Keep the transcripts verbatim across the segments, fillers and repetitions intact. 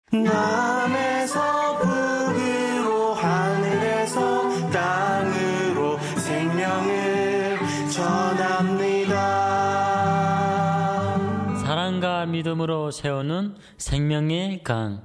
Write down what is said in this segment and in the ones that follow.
남에서 북으로 하늘에서 땅으로 생명을 전합니다. 사랑과 믿음으로 세우는 생명의 강.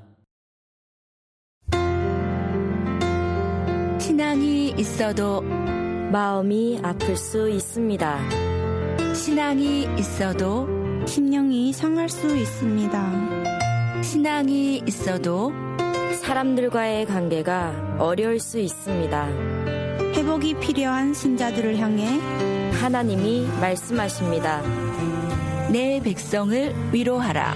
신앙이 있어도 마음이 아플 수 있습니다. 신앙이 있어도 심령이 상할 수 있습니다. 신앙이 있어도 사람들과의 관계가 어려울 수 있습니다. 회복이 필요한 신자들을 향해 하나님이 말씀하십니다. 내 백성을 위로하라.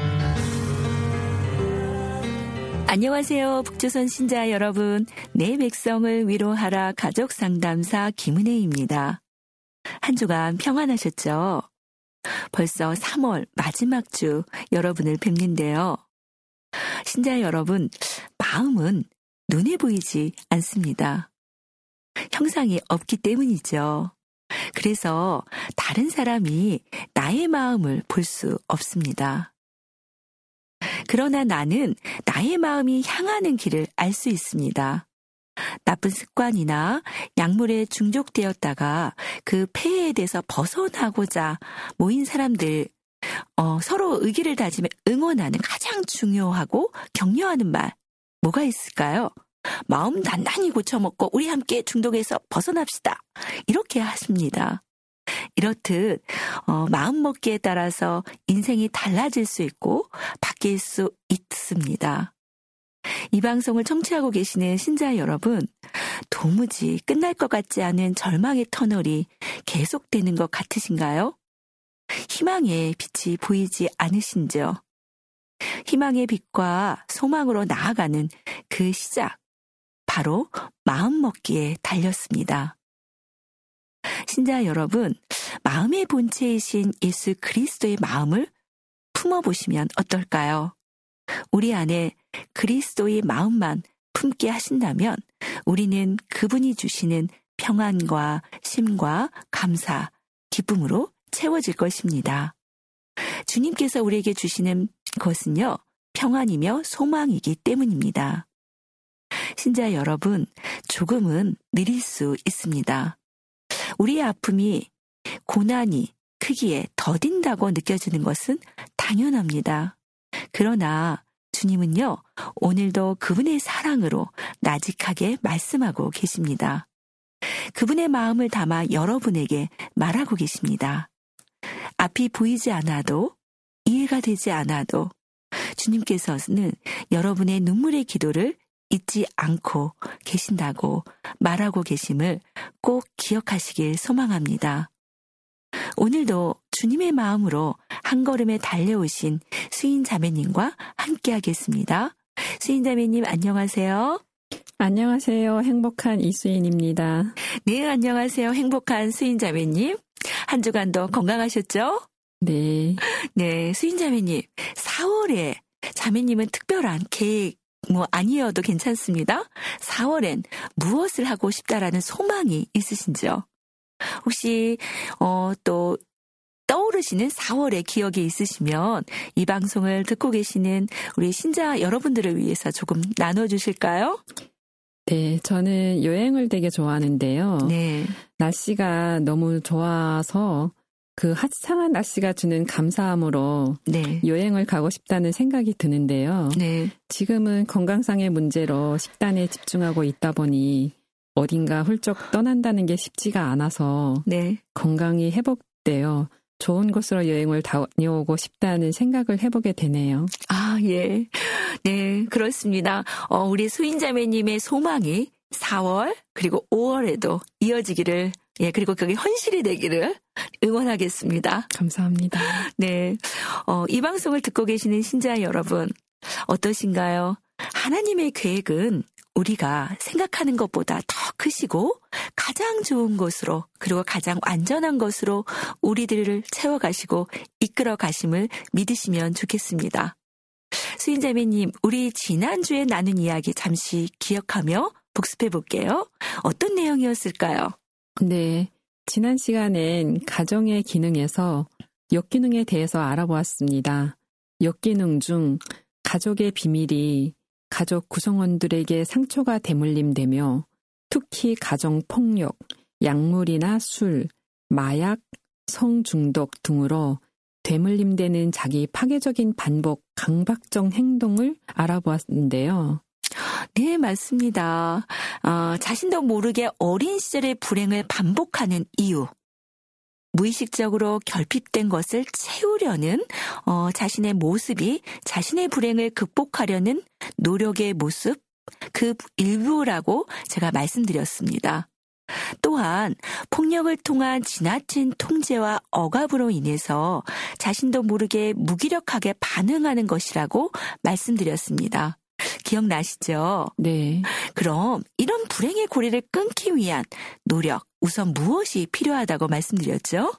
안녕하세요. 북조선 신자 여러분. 내 백성을 위로하라 가족상담사 김은혜입니다. 한 주간 평안하셨죠? 벌써 삼월 마지막 주 여러분을 뵙는데요. 신자 여러분, 마음은 눈에 보이지 않습니다. 형상이 없기 때문이죠. 그래서 다른 사람이 나의 마음을 볼 수 없습니다. 그러나 나는 나의 마음이 향하는 길을 알 수 있습니다. 나쁜 습관이나 약물에 중독되었다가 그 폐해에 대해서 벗어나고자 모인 사람들, 어, 서로 의기를 다지며 응원하는 가장 중요하고 격려하는 말, 뭐가 있을까요? 마음 단단히 고쳐먹고 우리 함께 중독에서 벗어납시다. 이렇게 하십니다. 이렇듯 어, 마음먹기에 따라서 인생이 달라질 수 있고 바뀔 수 있습니다. 이 방송을 청취하고 계시는 신자 여러분, 도무지 끝날 것 같지 않은 절망의 터널이 계속되는 것 같으신가요? 희망의 빛이 보이지 않으신지요? 희망의 빛과 소망으로 나아가는 그 시작, 바로 마음먹기에 달렸습니다. 신자 여러분, 마음의 본체이신 예수 그리스도의 마음을 품어보시면 어떨까요? 우리 안에 그리스도의 마음만 품게 하신다면 우리는 그분이 주시는 평안과 쉼과 감사, 기쁨으로 채워질 것입니다. 주님께서 우리에게 주시는 것은요, 평안이며 소망이기 때문입니다. 신자 여러분, 조금은 느릴 수 있습니다. 우리의 아픔이 고난이 크기에 더딘다고 느껴지는 것은 당연합니다. 그러나 주님은요, 오늘도 그분의 사랑으로 나직하게 말씀하고 계십니다. 그분의 마음을 담아 여러분에게 말하고 계십니다. 앞이 보이지 않아도, 이해가 되지 않아도 주님께서는 여러분의 눈물의 기도를 잊지 않고 계신다고 말하고 계심을 꼭 기억하시길 소망합니다. 오늘도 주님의 마음으로 한 걸음에 달려오신 수인 자매님과 함께 하겠습니다. 수인 자매님 안녕하세요. 안녕하세요. 행복한 이수인입니다. 네, 안녕하세요. 행복한 수인 자매님. 한 주간도 건강하셨죠? 네. 네, 수인 자매님. 사월에 자매님은 특별한 계획 뭐 아니어도 괜찮습니다. 사월엔 무엇을 하고 싶다라는 소망이 있으신지요? 혹시 어, 또 떠오르시는 사월의 기억이 있으시면 이 방송을 듣고 계시는 우리 신자 여러분들을 위해서 조금 나눠주실까요? 네, 저는 여행을 되게 좋아하는데요. 네. 날씨가 너무 좋아서 그 화창한 날씨가 주는 감사함으로 네. 여행을 가고 싶다는 생각이 드는데요. 네. 지금은 건강상의 문제로 식단에 집중하고 있다 보니 어딘가 훌쩍 떠난다는 게 쉽지가 않아서 네. 건강이 회복되어 좋은 곳으로 여행을 다녀오고 싶다는 생각을 해보게 되네요. 아, 예. 네, 그렇습니다. 어, 우리 수인자매님의 소망이 사월 그리고 오월에도 이어지기를, 예, 그리고 그게 현실이 되기를 응원하겠습니다. 감사합니다. 네, 어, 이 방송을 듣고 계시는 신자 여러분, 어떠신가요? 하나님의 계획은 우리가 생각하는 것보다 더 크시고 가장 좋은 곳으로, 그리고 가장 안전한 것으로 우리들을 채워가시고 이끌어 가심을 믿으시면 좋겠습니다. 수인자매님, 우리 지난주에 나눈 이야기 잠시 기억하며 복습해 볼게요. 어떤 내용이었을까요? 네, 지난 시간엔 가정의 기능에서 역기능에 대해서 알아보았습니다. 역기능 중 가족의 비밀이 가족 구성원들에게 상처가 대물림되며 특히 가정폭력, 약물이나 술, 마약, 성중독 등으로 되물림되는 자기 파괴적인 반복, 강박적 행동을 알아보았는데요. 네, 맞습니다. 어, 자신도 모르게 어린 시절의 불행을 반복하는 이유. 무의식적으로 결핍된 것을 채우려는 어, 자신의 모습이 자신의 불행을 극복하려는 노력의 모습, 그 일부라고 제가 말씀드렸습니다. 또한 폭력을 통한 지나친 통제와 억압으로 인해서 자신도 모르게 무기력하게 반응하는 것이라고 말씀드렸습니다. 기억나시죠? 네. 그럼 이런 불행의 고리를 끊기 위한 노력, 우선 무엇이 필요하다고 말씀드렸죠?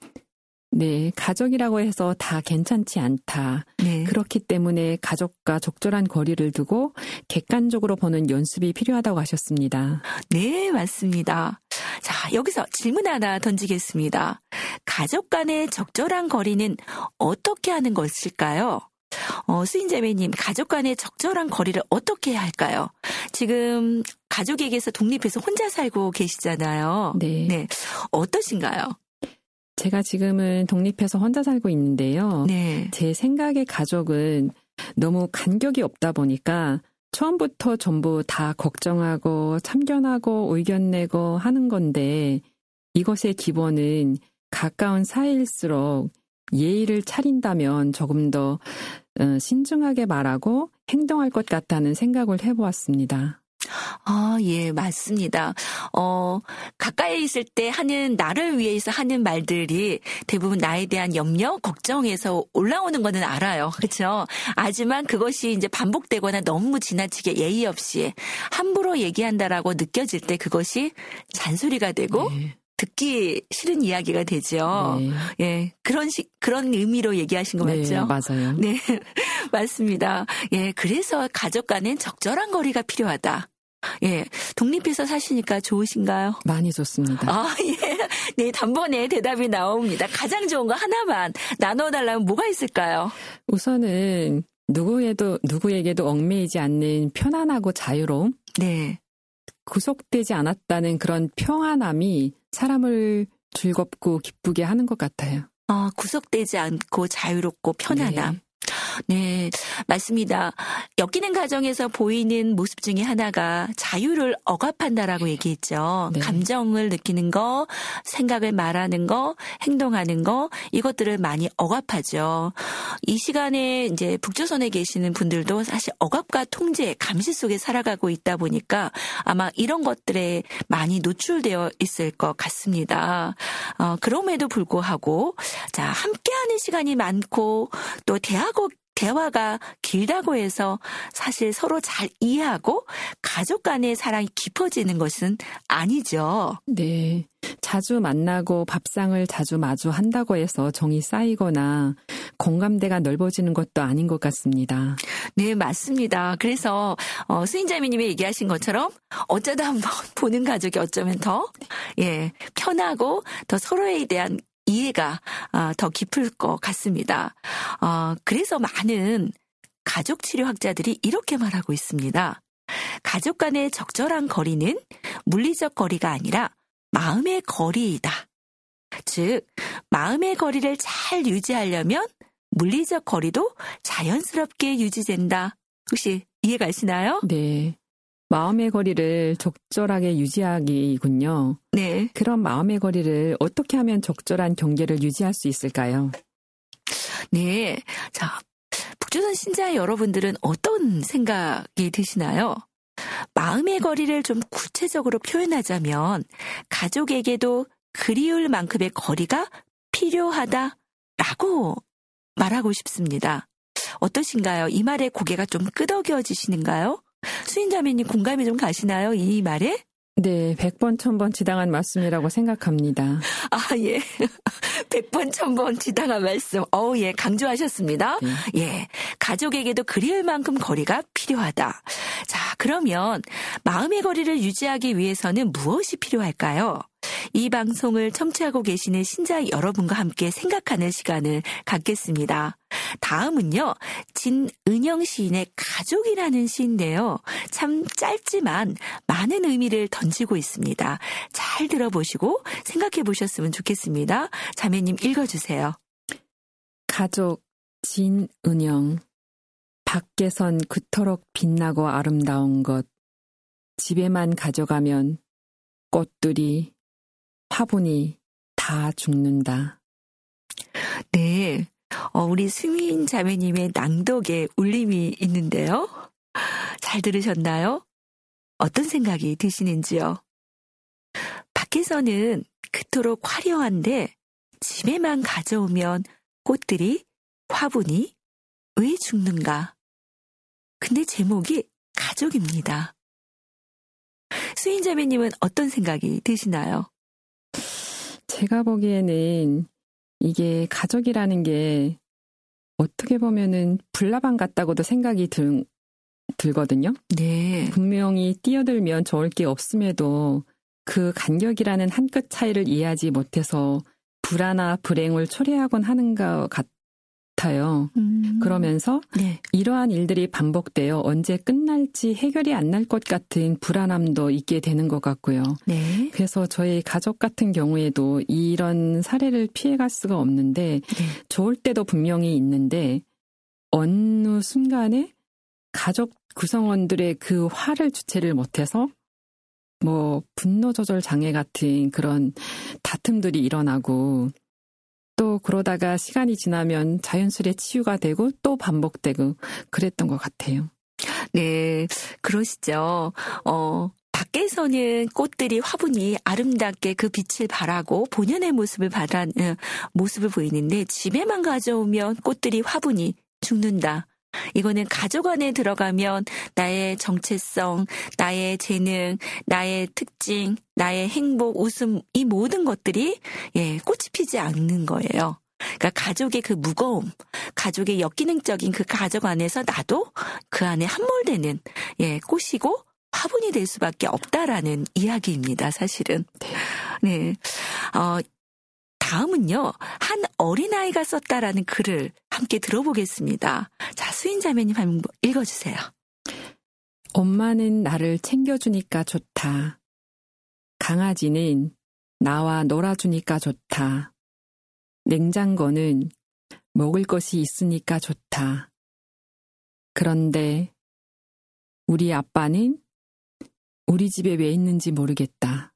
네, 가족이라고 해서 다 괜찮지 않다. 네. 그렇기 때문에 가족과 적절한 거리를 두고 객관적으로 보는 연습이 필요하다고 하셨습니다. 네, 맞습니다. 자, 여기서 질문 하나 던지겠습니다. 가족 간의 적절한 거리는 어떻게 하는 것일까요? 어, 수인자매님, 가족 간의 적절한 거리를 어떻게 해야 할까요? 지금 가족에게서 독립해서 혼자 살고 계시잖아요. 네. 네. 어떠신가요? 제가 지금은 독립해서 혼자 살고 있는데요. 네. 제 생각의 가족은 너무 간격이 없다 보니까 처음부터 전부 다 걱정하고 참견하고 의견 내고 하는 건데 이것의 기본은 가까운 사이일수록 예의를 차린다면 조금 더 신중하게 말하고 행동할 것 같다는 생각을 해보았습니다. 아, 예, 맞습니다. 어, 가까이 있을 때 하는, 나를 위해서 하는 말들이 대부분 나에 대한 염려, 걱정에서 올라오는 거는 알아요. 그렇죠? 하지만 그것이 이제 반복되거나 너무 지나치게 예의 없이 함부로 얘기한다라고 느껴질 때 그것이 잔소리가 되고 네. 듣기 싫은 이야기가 되죠. 네. 예, 그런 식, 그런 의미로 얘기하신 거 네, 맞죠? 맞아요. 네, 맞습니다. 예, 그래서 가족 간엔 적절한 거리가 필요하다. 예, 독립해서 사시니까 좋으신가요? 많이 좋습니다. 아, 예. 네, 단번에 대답이 나옵니다. 가장 좋은 거 하나만 나눠달라면 뭐가 있을까요? 우선은 누구에도, 누구에게도 얽매이지 않는 편안하고 자유로움? 네. 구속되지 않았다는 그런 평안함이 사람을 즐겁고 기쁘게 하는 것 같아요. 아, 구속되지 않고 자유롭고 편안함. 네. 네, 맞습니다. 엮이는 가정에서 보이는 모습 중에 하나가 자유를 억압한다라고 얘기했죠. 네. 감정을 느끼는 거, 생각을 말하는 거, 행동하는 거, 이것들을 많이 억압하죠. 이 시간에 이제 북조선에 계시는 분들도 사실 억압과 통제, 감시 속에 살아가고 있다 보니까 아마 이런 것들에 많이 노출되어 있을 것 같습니다. 어, 그럼에도 불구하고, 자, 함께하는 시간이 많고 또 대하고 대화가 길다고 해서 사실 서로 잘 이해하고 가족 간의 사랑이 깊어지는 것은 아니죠. 네. 자주 만나고 밥상을 자주 마주한다고 해서 정이 쌓이거나 공감대가 넓어지는 것도 아닌 것 같습니다. 네, 맞습니다. 그래서 어, 수인자매님이 얘기하신 것처럼 어쩌다 한번 보는 가족이 어쩌면 더 예, 편하고 더 서로에 대한 이해가 더 깊을 것 같습니다. 그래서 많은 가족 치료학자들이 이렇게 말하고 있습니다. 가족 간의 적절한 거리는 물리적 거리가 아니라 마음의 거리이다. 즉, 마음의 거리를 잘 유지하려면 물리적 거리도 자연스럽게 유지된다. 혹시 이해가시나요? 네. 마음의 거리를 적절하게 유지하기군요. 네. 그런 마음의 거리를 어떻게 하면 적절한 경계를 유지할 수 있을까요? 네. 자, 북조선 신자 여러분들은 어떤 생각이 드시나요? 마음의 거리를 좀 구체적으로 표현하자면 가족에게도 그리울 만큼의 거리가 필요하다라고 말하고 싶습니다. 어떠신가요? 이 말에 고개가 좀 끄덕여지시는가요? 수인자매님 공감이 좀 가시나요? 이 말에? 네, 백 번, 천 번 지당한 말씀이라고 생각합니다. 아, 예. 백 번, 천 번 지당한 말씀. 어우, 예, 강조하셨습니다. 네. 예. 가족에게도 그리울 만큼 거리가 필요하다. 자, 그러면 마음의 거리를 유지하기 위해서는 무엇이 필요할까요? 이 방송을 청취하고 계시는 신자 여러분과 함께 생각하는 시간을 갖겠습니다. 다음은요, 진은영 시인의 가족이라는 시인데요. 참 짧지만 많은 의미를 던지고 있습니다. 잘 들어보시고 생각해 보셨으면 좋겠습니다. 자매님 읽어주세요. 가족 진은영. 밖에선 그토록 빛나고 아름다운 것, 집에만 가져가면 꽃들이, 화분이 다 죽는다. 네, 어, 우리 수민 자매님의 낭독에 울림이 있는데요. 잘 들으셨나요? 어떤 생각이 드시는지요? 밖에서는 그토록 화려한데 집에만 가져오면 꽃들이, 화분이 왜 죽는가? 근데 제목이 가족입니다. 수인 자매님은 어떤 생각이 드시나요? 제가 보기에는 이게 가족이라는 게 어떻게 보면은 불나방 같다고도 생각이 들, 들거든요. 네. 분명히 뛰어들면 좋을 게 없음에도 그 간격이라는 한 끗 차이를 이해하지 못해서 불화나 불행을 초래하곤 하는 것 같아요. 음. 그러면서 네. 이러한 일들이 반복되어 언제 끝날지 해결이 안 날 것 같은 불안함도 있게 되는 것 같고요. 네. 그래서 저희 가족 같은 경우에도 이런 사례를 피해갈 수가 없는데 네. 좋을 때도 분명히 있는데 어느 순간에 가족 구성원들의 그 화를 주체를 못해서 뭐 분노 조절 장애 같은 그런 다툼들이 일어나고 또 그러다가 시간이 지나면 자연스레 치유가 되고 또 반복되고 그랬던 것 같아요. 네, 그러시죠. 어, 밖에서는 꽃들이, 화분이 아름답게 그 빛을 발하고 본연의 모습을 발하, 모습을 보이는데 집에만 가져오면 꽃들이, 화분이 죽는다. 이거는 가족 안에 들어가면 나의 정체성, 나의 재능, 나의 특징, 나의 행복, 웃음, 이 모든 것들이 예, 꽃이 피지 않는 거예요. 그러니까 가족의 그 무거움, 가족의 역기능적인 그 가족 안에서 나도 그 안에 함몰되는 예, 꽃이고 화분이 될 수밖에 없다라는 이야기입니다, 사실은. 네. 어, 다음은요, 한 어린아이가 썼다라는 글을 함께 들어보겠습니다. 자, 수인 자매님 한번 읽어주세요. 엄마는 나를 챙겨주니까 좋다. 강아지는 나와 놀아주니까 좋다. 냉장고는 먹을 것이 있으니까 좋다. 그런데 우리 아빠는 우리 집에 왜 있는지 모르겠다.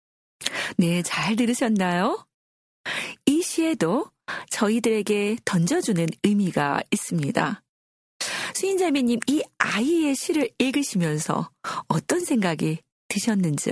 네, 잘 들으셨나요? 이 시에도 저희들에게 던져주는 의미가 있습니다. 수인자매님, 이 아이의 시를 읽으시면서 어떤 생각이 드셨는지요?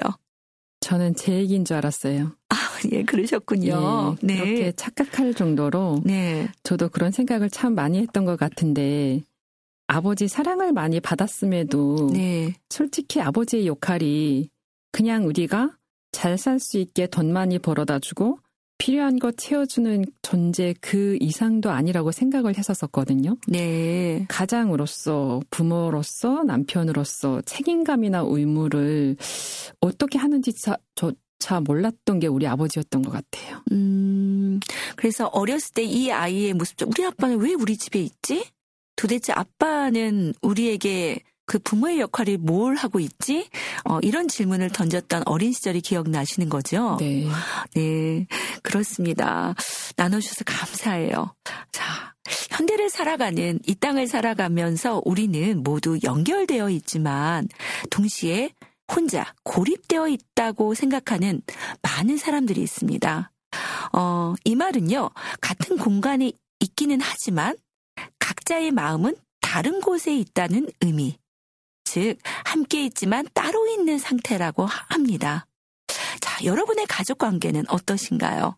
저는 제 얘기인 줄 알았어요. 아, 예, 그러셨군요. 예, 네. 그렇게 착각할 정도로 네. 저도 그런 생각을 참 많이 했던 것 같은데 아버지 사랑을 많이 받았음에도 네. 솔직히 아버지의 역할이 그냥 우리가 잘 살 수 있게 돈 많이 벌어다 주고 필요한 거 채워주는 존재 그 이상도 아니라고 생각을 했었거든요. 네. 가장으로서, 부모로서, 남편으로서 책임감이나 의무를 어떻게 하는지 자, 조차 몰랐던 게 우리 아버지였던 것 같아요. 음, 그래서 어렸을 때 이 아이의 모습, 우리 아빠는 왜 우리 집에 있지? 도대체 아빠는 우리에게 그 부모의 역할이 뭘 하고 있지? 어, 이런 질문을 던졌던 어린 시절이 기억나시는 거죠? 네. 네, 그렇습니다. 나눠주셔서 감사해요. 자, 현대를 살아가는, 이 땅을 살아가면서 우리는 모두 연결되어 있지만 동시에 혼자 고립되어 있다고 생각하는 많은 사람들이 있습니다. 어, 이 말은요, 같은 공간에 있기는 하지만 각자의 마음은 다른 곳에 있다는 의미. 즉 함께 있지만 따로 있는 상태라고 합니다. 자, 여러분의 가족 관계는 어떠신가요?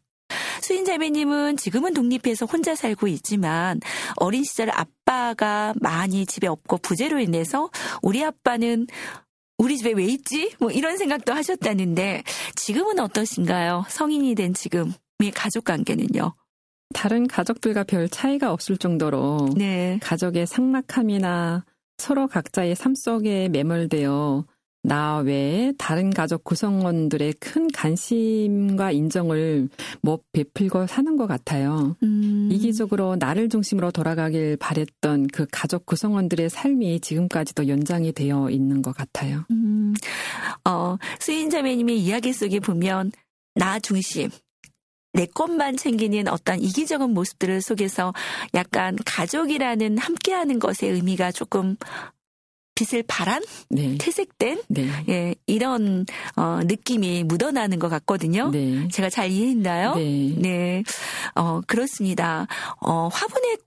수인자매님은 지금은 독립해서 혼자 살고 있지만 어린 시절 아빠가 많이 집에 없고 부재로 인해서 우리 아빠는 우리 집에 왜 있지? 뭐 이런 생각도 하셨다는데 지금은 어떠신가요? 성인이 된 지금의 가족 관계는요? 다른 가족들과 별 차이가 없을 정도로 네. 가족의 삭막함이나 서로 각자의 삶 속에 매몰되어 나 외에 다른 가족 구성원들의 큰 관심과 인정을 못 베풀고 사는 것 같아요. 음. 이기적으로 나를 중심으로 돌아가길 바랬던 그 가족 구성원들의 삶이 지금까지도 연장이 되어 있는 것 같아요. 음. 어, 수인자매님의 이야기 속에 보면 나 중심, 내 것만 챙기는 어떤 이기적인 모습들을 속에서 약간 가족이라는 함께하는 것의 의미가 조금 빛을 발한, 네. 퇴색된 네. 예, 이런 어, 느낌이 묻어나는 것 같거든요. 네. 제가 잘 이해했나요? 네. 네. 어, 그렇습니다. 어, 화분의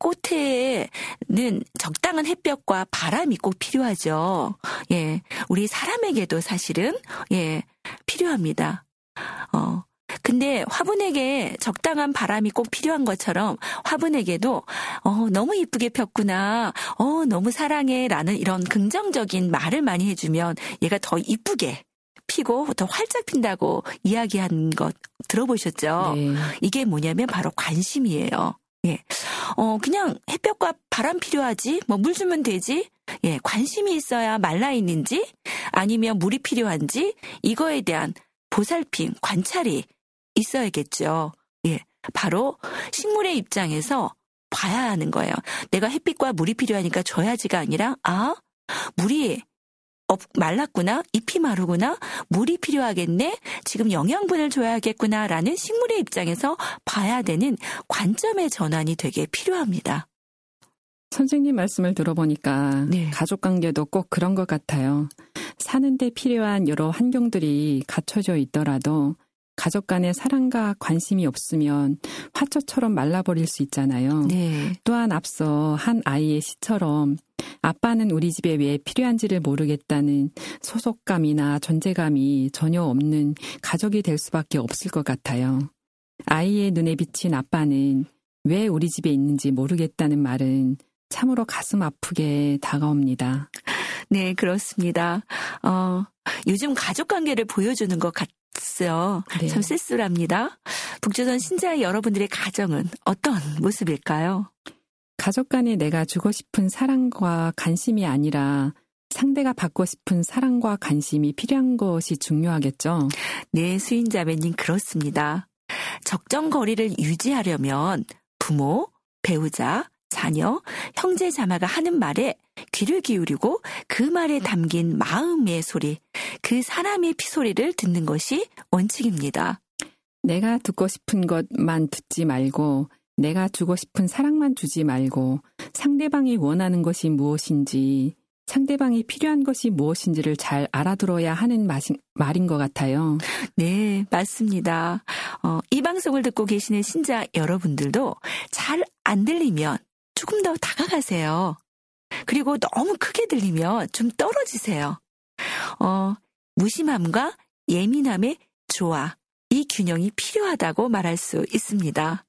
꽃에는 적당한 햇볕과 바람이 꼭 필요하죠. 예, 우리 사람에게도 사실은 예, 필요합니다. 어. 근데 화분에게 적당한 바람이 꼭 필요한 것처럼 화분에게도 어, 너무 이쁘게 폈구나, 어, 너무 사랑해 라는 이런 긍정적인 말을 많이 해주면 얘가 더 이쁘게 피고 더 활짝 핀다고 이야기한 것 들어보셨죠? 네. 이게 뭐냐면 바로 관심이에요. 예, 어, 그냥 햇볕과 바람 필요하지, 뭐 물 주면 되지. 예, 관심이 있어야 말라 있는지 아니면 물이 필요한지 이거에 대한 보살핌, 관찰이 있어야겠죠. 예, 바로 식물의 입장에서 봐야 하는 거예요. 내가 햇빛과 물이 필요하니까 줘야지가 아니라 아, 물이 업, 말랐구나, 잎이 마르구나, 물이 필요하겠네, 지금 영양분을 줘야겠구나라는 식물의 입장에서 봐야 되는 관점의 전환이 되게 필요합니다. 선생님 말씀을 들어보니까 네. 가족관계도 꼭 그런 것 같아요. 사는데 필요한 여러 환경들이 갖춰져 있더라도 가족 간의 사랑과 관심이 없으면 화초처럼 말라버릴 수 있잖아요. 네. 또한 앞서 한 아이의 시처럼 아빠는 우리 집에 왜 필요한지를 모르겠다는 소속감이나 존재감이 전혀 없는 가족이 될 수밖에 없을 것 같아요. 아이의 눈에 비친 아빠는 왜 우리 집에 있는지 모르겠다는 말은 참으로 가슴 아프게 다가옵니다. 네, 그렇습니다. 어, 요즘 가족관계를 보여주는 것 같아요. 네. 참 쓸쓸합니다. 북조선 신자 여러분들의 가정은 어떤 모습일까요? 가족 간에 내가 주고 싶은 사랑과 관심이 아니라 상대가 받고 싶은 사랑과 관심이 필요한 것이 중요하겠죠? 네, 수인자매님 그렇습니다. 적정 거리를 유지하려면 부모, 배우자, 자녀, 형제 자매가 하는 말에 귀를 기울이고 그 말에 담긴 마음의 소리, 그 사람의 피소리를 듣는 것이 원칙입니다. 내가 듣고 싶은 것만 듣지 말고 내가 주고 싶은 사랑만 주지 말고 상대방이 원하는 것이 무엇인지, 상대방이 필요한 것이 무엇인지를 잘 알아들어야 하는 마시, 말인 것 같아요. 네, 맞습니다. 어, 이 방송을 듣고 계시는 신자 여러분들도 잘 안 들리면 조금 더 다가가세요. 그리고 너무 크게 들리면 좀 떨어지세요. 어, 무심함과 예민함의 조화, 이 균형이 필요하다고 말할 수 있습니다.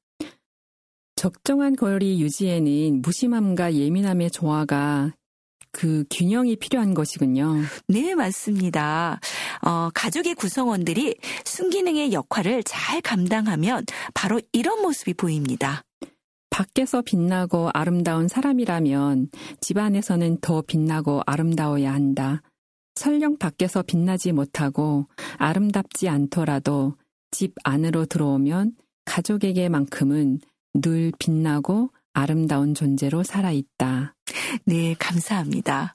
적정한 거리 유지에는 무심함과 예민함의 조화가 그 균형이 필요한 것이군요. 네, 맞습니다. 어, 가족의 구성원들이 순기능의 역할을 잘 감당하면 바로 이런 모습이 보입니다. 밖에서 빛나고 아름다운 사람이라면 집안에서는 더 빛나고 아름다워야 한다. 설령 밖에서 빛나지 못하고 아름답지 않더라도 집 안으로 들어오면 가족에게만큼은 늘 빛나고 아름다운 존재로 살아있다. 네, 감사합니다.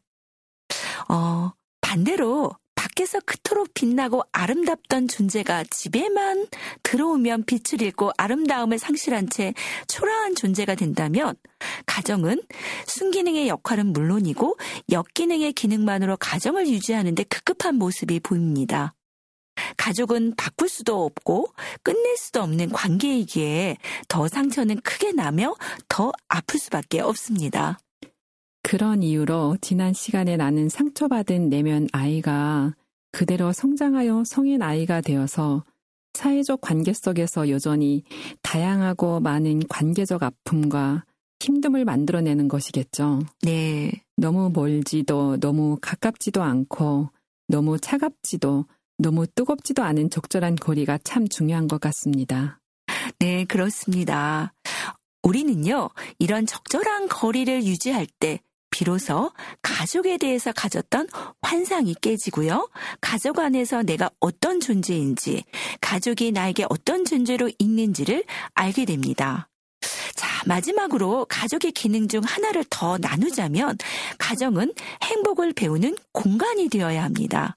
어, 반대로 밖에서 그토록 빛나고 아름답던 존재가 집에만 들어오면 빛을 잃고 아름다움을 상실한 채 초라한 존재가 된다면 가정은 순기능의 역할은 물론이고 역기능의 기능만으로 가정을 유지하는 데 급급한 모습이 보입니다. 가족은 바꿀 수도 없고 끝낼 수도 없는 관계이기에 더 상처는 크게 나며 더 아플 수밖에 없습니다. 그런 이유로 지난 시간에 나는 상처받은 내면 아이가 그대로 성장하여 성인 아이가 되어서 사회적 관계 속에서 여전히 다양하고 많은 관계적 아픔과 힘듦을 만들어내는 것이겠죠. 네. 너무 멀지도 너무 가깝지도 않고 너무 차갑지도 너무 뜨겁지도 않은 적절한 거리가 참 중요한 것 같습니다. 네, 그렇습니다. 우리는요, 이런 적절한 거리를 유지할 때 비로소 가족에 대해서 가졌던 환상이 깨지고요. 가족 안에서 내가 어떤 존재인지, 가족이 나에게 어떤 존재로 있는지를 알게 됩니다. 자, 마지막으로 가족의 기능 중 하나를 더 나누자면 가정은 행복을 배우는 공간이 되어야 합니다.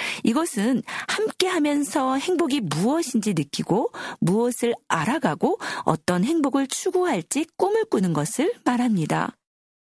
이것은 함께 하면서 행복이 무엇인지 느끼고 무엇을 알아가고 어떤 행복을 추구할지 꿈을 꾸는 것을 말합니다.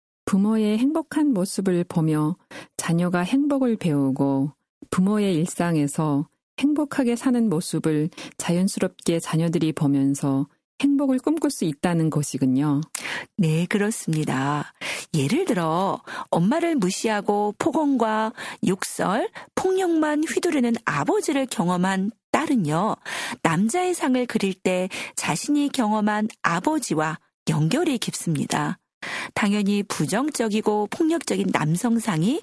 부모의 행복한 모습을 보며 자녀가 행복을 배우고 부모의 일상에서 행복하게 사는 모습을 자연스럽게 자녀들이 보면서 행복을 꿈꿀 수 있다는 것이군요. 네, 그렇습니다. 예를 들어 엄마를 무시하고 폭언과 욕설, 폭력만 휘두르는 아버지를 경험한 딸은요, 남자의 상을 그릴 때 자신이 경험한 아버지와 연결이 깊습니다. 당연히 부정적이고 폭력적인 남성상이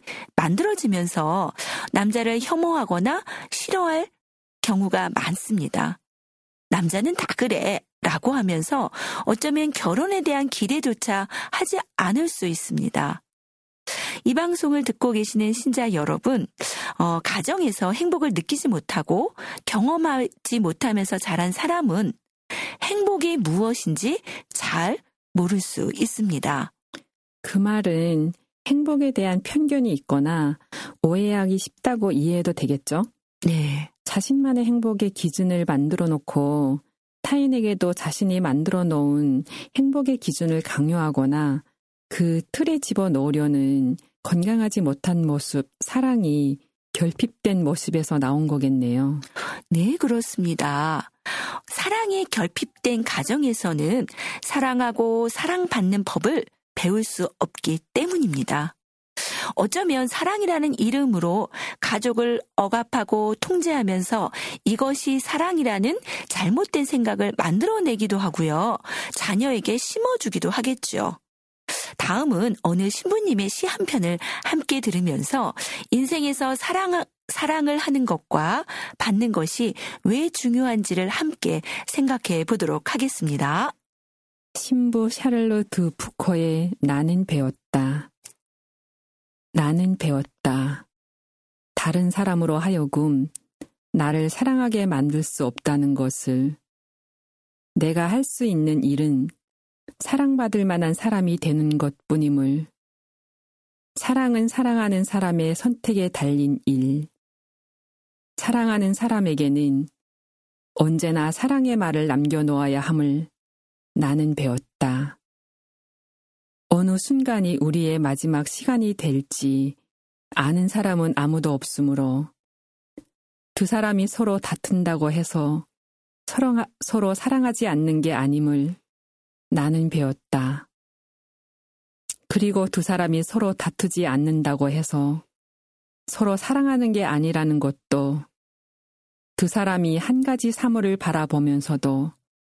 만들어지면서 남자를 혐오하거나 싫어할 경우가 많습니다. 남자는 다 그래 라고 하면서 어쩌면 결혼에 대한 기대조차 하지 않을 수 있습니다. 이 방송을 듣고 계시는 신자 여러분, 어, 가정에서 행복을 느끼지 못하고 경험하지 못하면서 자란 사람은 행복이 무엇인지 잘 모를 수 있습니다. 그 말은 행복에 대한 편견이 있거나 오해하기 쉽다고 이해해도 되겠죠? 네. 자신만의 행복의 기준을 만들어 놓고 타인에게도 자신이 만들어 놓은 행복의 기준을 강요하거나 그 틀에 집어넣으려는 건강하지 못한 모습, 사랑이 결핍된 모습에서 나온 거겠네요. 네, 그렇습니다. 사랑이 결핍된 가정에서는 사랑하고 사랑받는 법을 배울 수 없기 때문입니다. 어쩌면 사랑이라는 이름으로 가족을 억압하고 통제하면서 이것이 사랑이라는 잘못된 생각을 만들어내기도 하고요. 자녀에게 심어주기도 하겠죠. 다음은 어느 신부님의 시 한 편을 함께 들으면서 인생에서 사랑, 사랑을 하는 것과 받는 것이 왜 중요한지를 함께 생각해 보도록 하겠습니다. 신부 샤를로 드 부코의 나는 배웠다. 나는 배웠다. 다른 사람으로 하여금 나를 사랑하게 만들 수 없다는 것을. 내가 할 수 있는 일은 사랑받을 만한 사람이 되는 것뿐임을. 사랑은 사랑하는 사람의 선택에 달린 일. 사랑하는 사람에게는 언제나 사랑의 말을 남겨놓아야 함을 나는 배웠다. 어느 순간이 우리의 마지막 시간이 될지 아는 사람은 아무도 없으므로 두 사람이 서로 다툰다고 해서 서로, 서로 사랑하지 않는 게 아님을 나는 배웠다. 그리고 두 사람이 서로 다투지 않는다고 해서 서로 사랑하는 게 아니라는 것도 두 사람이 한 가지 사물을 바라보면서도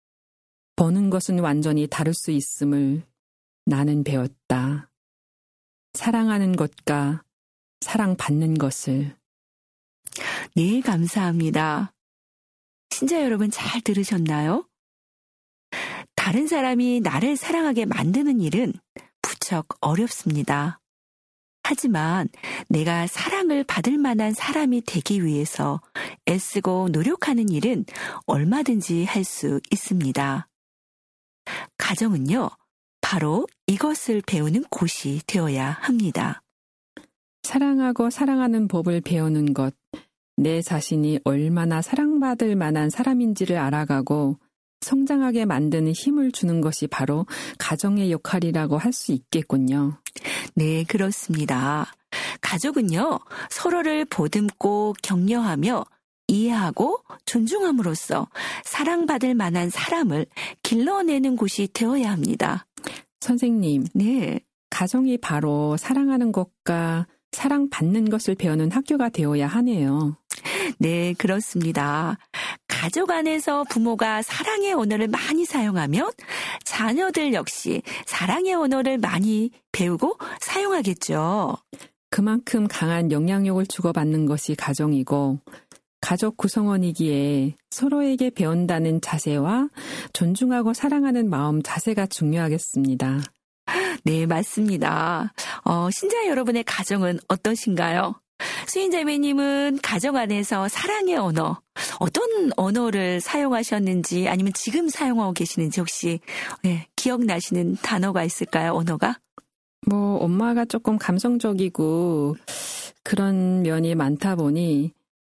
보는 것은 완전히 다를 수 있음을 나는 배웠다. 사랑하는 것과 사랑받는 것을. 네, 감사합니다. 신자 여러분 잘 들으셨나요? 다른 사람이 나를 사랑하게 만드는 일은 부쩍 어렵습니다. 하지만 내가 사랑을 받을 만한 사람이 되기 위해서 애쓰고 노력하는 일은 얼마든지 할 수 있습니다. 가정은요, 바로 이것을 배우는 곳이 되어야 합니다. 사랑하고 사랑하는 법을 배우는 것, 내 자신이 얼마나 사랑받을 만한 사람인지를 알아가고 성장하게 만드는 힘을 주는 것이 바로 가정의 역할이라고 할 수 있겠군요. 네, 그렇습니다. 가족은요, 서로를 보듬고 격려하며 이해하고 존중함으로써 사랑받을 만한 사람을 길러내는 곳이 되어야 합니다. 선생님, 네. 가정이 바로 사랑하는 것과 사랑받는 것을 배우는 학교가 되어야 하네요. 네, 그렇습니다. 가족 안에서 부모가 사랑의 언어를 많이 사용하면 자녀들 역시 사랑의 언어를 많이 배우고 사용하겠죠. 그만큼 강한 영향력을 주고받는 것이 가정이고 가족 구성원이기에 서로에게 배운다는 자세와 존중하고 사랑하는 마음 자세가 중요하겠습니다. 네, 맞습니다. 어, 신자 여러분의 가정은 어떠신가요? 수인자매님은 가정 안에서 사랑의 언어, 어떤 언어를 사용하셨는지 아니면 지금 사용하고 계시는지 혹시 네, 기억나시는 단어가 있을까요? 언어가? 뭐 엄마가 조금 감성적이고 그런 면이 많다 보니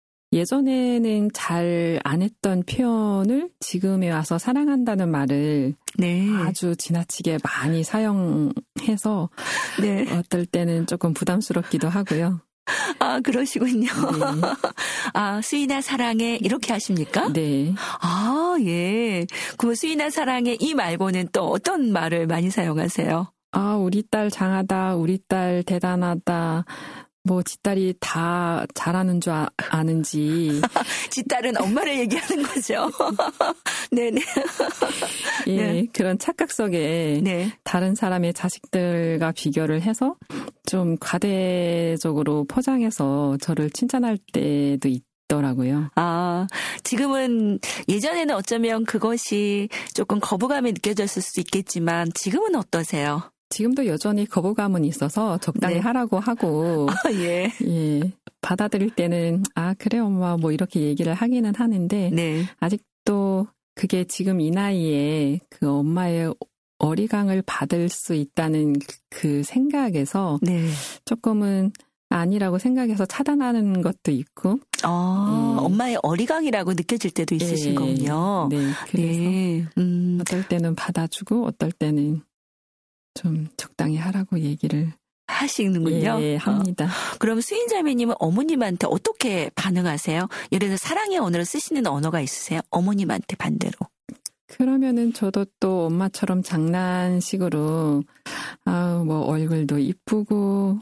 예전에는 잘 안 했던 표현을 지금에 와서 사랑한다는 말을 네. 아주 지나치게 많이 사용해서 네. 어떨 때는 조금 부담스럽기도 하고요. 아, 그러시군요. 네. 아, 수인아 사랑해 이렇게 하십니까? 네. 아, 예. 그 수인아 사랑해 이 말고는 또 어떤 말을 많이 사용하세요? 아, 우리 딸 장하다, 우리 딸 대단하다. 뭐 지딸이 다 잘하는 줄 아, 아는지. 지딸은 엄마를 얘기하는 거죠. 네네. 예, 네. 그런 착각 속에 네. 다른 사람의 자식들과 비교를 해서 좀 과대적으로 포장해서 저를 칭찬할 때도 있더라고요. 아, 지금은 예전에는 어쩌면 그것이 조금 거부감이 느껴졌을 수도 있겠지만 지금은 어떠세요? 지금도 여전히 거부감은 있어서 적당히 네. 하라고 하고 아, 예. 예. 받아들일 때는 아 그래 엄마 뭐 이렇게 얘기를 하기는 하는데 네. 아직도 그게 지금 이 나이에 그 엄마의 어리광을 받을 수 있다는 그 생각에서 네. 조금은 아니라고 생각해서 차단하는 것도 있고 아, 예. 엄마의 어리광이라고 느껴질 때도 있으신 예. 거군요. 네. 그래서 예. 음. 어떨 때는 받아주고 어떨 때는 좀 적당히 하라고 얘기를 하시는군요. 예, 합니다. 어. 그럼 수인자매님은 어머님한테 어떻게 반응하세요? 예를 들어서 사랑의 언어를 쓰시는 언어가 있으세요? 어머님한테 반대로. 그러면은 저도 또 엄마처럼 장난식으로 아, 뭐 얼굴도 이쁘고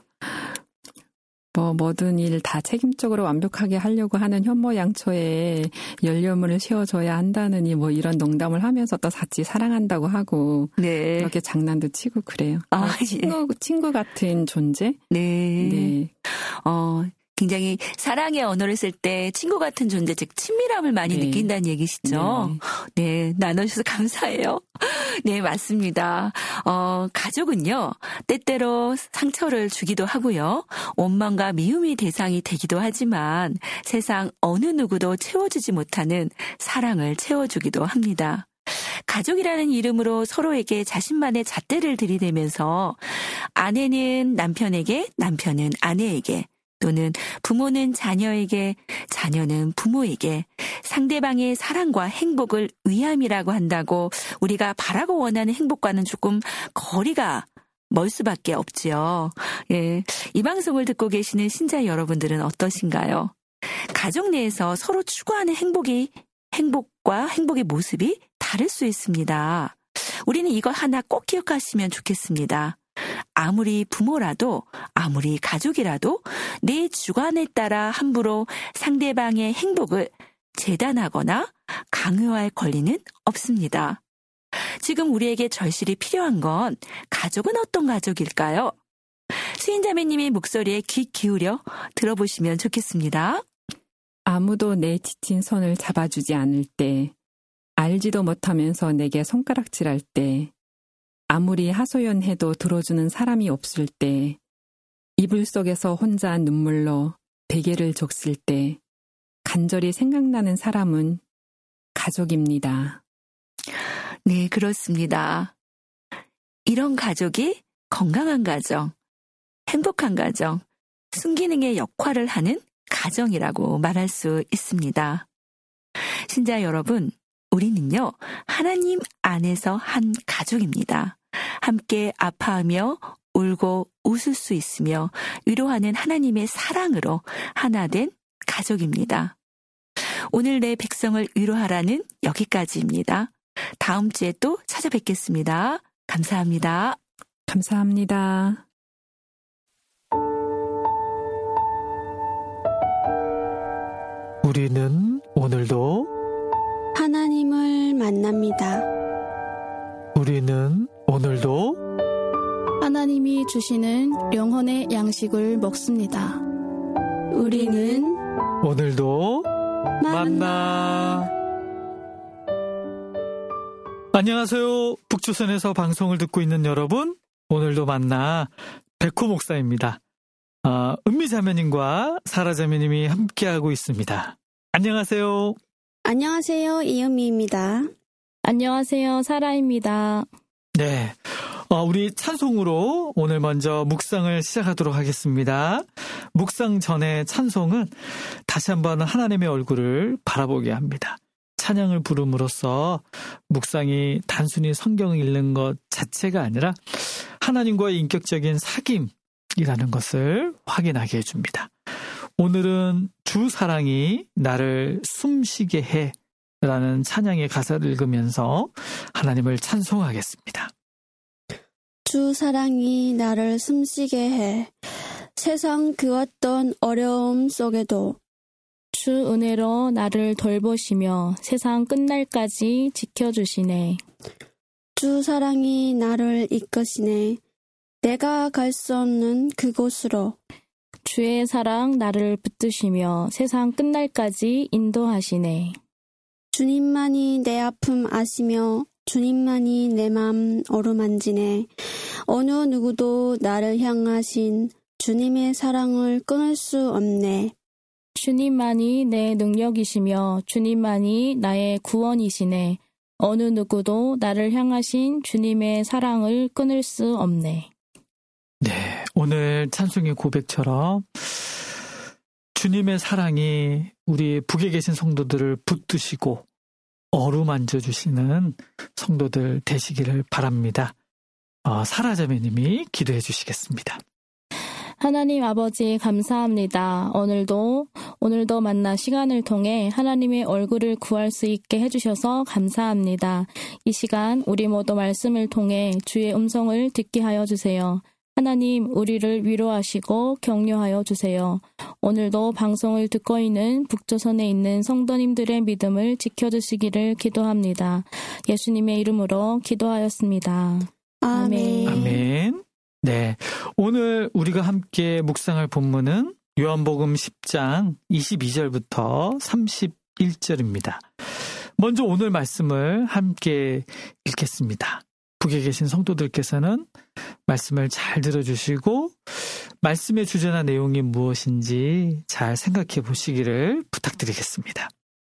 뭐 모든 일 다 책임적으로 완벽하게 하려고 하는 현모양처에 연료물을 씌워줘야 한다느니 뭐 이런 농담을 하면서 또 같이 사랑한다고 하고 네. 그렇게 장난도 치고 그래요. 아, 친구 예. 친구 같은 존재. 네. 네. 어. 굉장히 사랑의 언어를 쓸 때 친구 같은 존재, 즉 친밀함을 많이 네. 느낀다는 얘기시죠. 네. 네, 나눠주셔서 감사해요. 네, 맞습니다. 어, 가족은요, 때때로 상처를 주기도 하고요. 원망과 미움의 대상이 되기도 하지만 세상 어느 누구도 채워주지 못하는 사랑을 채워주기도 합니다. 가족이라는 이름으로 서로에게 자신만의 잣대를 들이대면서 아내는 남편에게, 남편은 아내에게, 또는 부모는 자녀에게, 자녀는 부모에게 상대방의 사랑과 행복을 위함이라고 한다고 우리가 바라고 원하는 행복과는 조금 거리가 멀 수밖에 없지요. 예, 이 방송을 듣고 계시는 신자 여러분들은 어떠신가요? 가족 내에서 서로 추구하는 행복이, 행복과 행복의 모습이 다를 수 있습니다. 우리는 이거 하나 꼭 기억하시면 좋겠습니다. 아무리 부모라도 아무리 가족이라도 내 주관에 따라 함부로 상대방의 행복을 재단하거나 강요할 권리는 없습니다. 지금 우리에게 절실히 필요한 건 가족은 어떤 가족일까요? 수인자매님의 목소리에 귀 기울여 들어보시면 좋겠습니다. 아무도 내 지친 손을 잡아주지 않을 때, 알지도 못하면서 내게 손가락질할 때, 아무리 하소연해도 들어주는 사람이 없을 때, 이불 속에서 혼자 눈물로 베개를 족쓸 때, 간절히 생각나는 사람은 가족입니다. 네, 그렇습니다. 이런 가족이 건강한 가정, 행복한 가정, 순기능의 역할을 하는 가정이라고 말할 수 있습니다. 신자 여러분, 우리는요, 하나님 안에서 한 가족입니다. 함께 아파하며 울고 웃을 수 있으며 위로하는 하나님의 사랑으로 하나 된 가족입니다. 오늘 내 백성을 위로하라는 여기까지입니다. 다음 주에 또 찾아뵙겠습니다. 감사합니다. 감사합니다. 우리는 오늘도 하나님을 만납니다. 우리는 오늘도 하나님이 주시는 영혼의 양식을 먹습니다. 우리는 오늘도 만나. 안녕하세요. 북조선에서 방송을 듣고 있는 여러분, 오늘도 만나 백호 목사입니다. 어, 은미자매님과 사라자매님이 함께하고 있습니다. 안녕하세요. 안녕하세요. 이은미입니다. 안녕하세요. 사라입니다. 네, 어, 우리 찬송으로 오늘 먼저 묵상을 시작하도록 하겠습니다. 묵상 전에 찬송은 다시 한번 하나님의 얼굴을 바라보게 합니다. 찬양을 부름으로써 묵상이 단순히 성경을 읽는 것 자체가 아니라 하나님과의 인격적인 사귐이라는 것을 확인하게 해줍니다. 오늘은 주 사랑이 나를 숨쉬게 해 라는 찬양의 가사를 읽으면서 하나님을 찬송하겠습니다. 주 사랑이 나를 숨쉬게 해 세상 그 어떤 어려움 속에도 주 은혜로 나를 돌보시며 세상 끝날까지 지켜주시네. 주 사랑이 나를 이끄시네. 내가 갈 수 없는 그곳으로 주의 사랑 나를 붙드시며 세상 끝날까지 인도하시네. 주님만이 내 아픔 아시며 주님만이 내 맘 어루만지네. 어느 누구도 나를 향하신 주님의 사랑을 끊을 수 없네. 주님만이 내 능력이시며 주님만이 나의 구원이시네. 어느 누구도 나를 향하신 주님의 사랑을 끊을 수 없네. 네, 오늘 찬송의 고백처럼 주님의 사랑이 우리 북에 계신 성도들을 붙드시고 어루만져 주시는 성도들 되시기를 바랍니다. 어, 사라자매님이 기도해 주시겠습니다. 하나님 아버지 감사합니다. 오늘도 오늘도 만나 시간을 통해 하나님의 얼굴을 구할 수 있게 해주셔서 감사합니다. 이 시간 우리 모두 말씀을 통해 주의 음성을 듣게 하여 주세요. 하나님 우리를 위로하시고 격려하여 주세요. 오늘도 방송을 듣고 있는 북조선에 있는 성도님들의 믿음을 지켜주시기를 기도합니다. 예수님의 이름으로 기도하였습니다. 아멘. 아멘. 네, 오늘 우리가 함께 묵상할 본문은 요한복음 십 장 이십이 절부터 삼십일 절입니다. 먼저 오늘 말씀을 함께 읽겠습니다. 북에 계신 성도들께서는 말씀을 잘 들어주시고 말씀의 주제나 내용이 무엇인지 잘 생각해 보시기를 부탁드리겠습니다.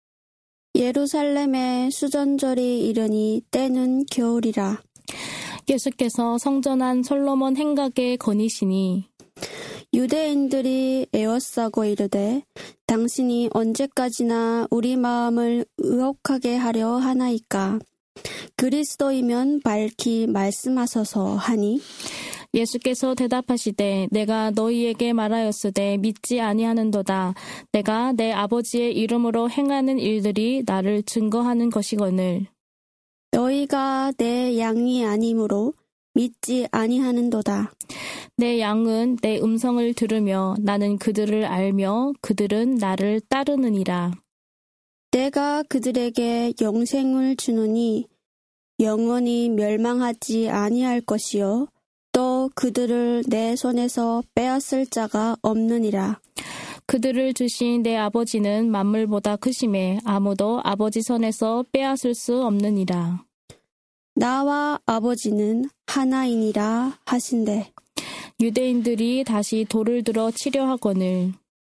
예루살렘에 수전절이 이르니 때는 겨울이라. 예수께서 성전한 솔로몬 행각에 거니시니 유대인들이 에워싸고 이르되 당신이 언제까지나 우리 마음을 의혹하게 하려 하나이까. 그리스도이면 밝히 말씀하소서 하니 예수께서 대답하시되 내가 너희에게 말하였으되 믿지 아니하는도다. 내가 내 아버지의 이름으로 행하는 일들이 나를 증거하는 것이거늘. 너희가 내 양이 아니므로 믿지 아니하는도다. 내 양은 내 음성을 들으며 나는 그들을 알며 그들은 나를 따르느니라. 내가 그들에게 영생을 주노니 영원히 멸망하지 아니할 것이요 또 그들을 내 손에서 빼앗을 자가 없느니라. 그들을 주신 내 아버지는 만물보다 크심에 아무도 아버지 손에서 빼앗을 수 없느니라. 나와 아버지는 하나이니라 하신대. 유대인들이 다시 돌을 들어 치려 하거늘.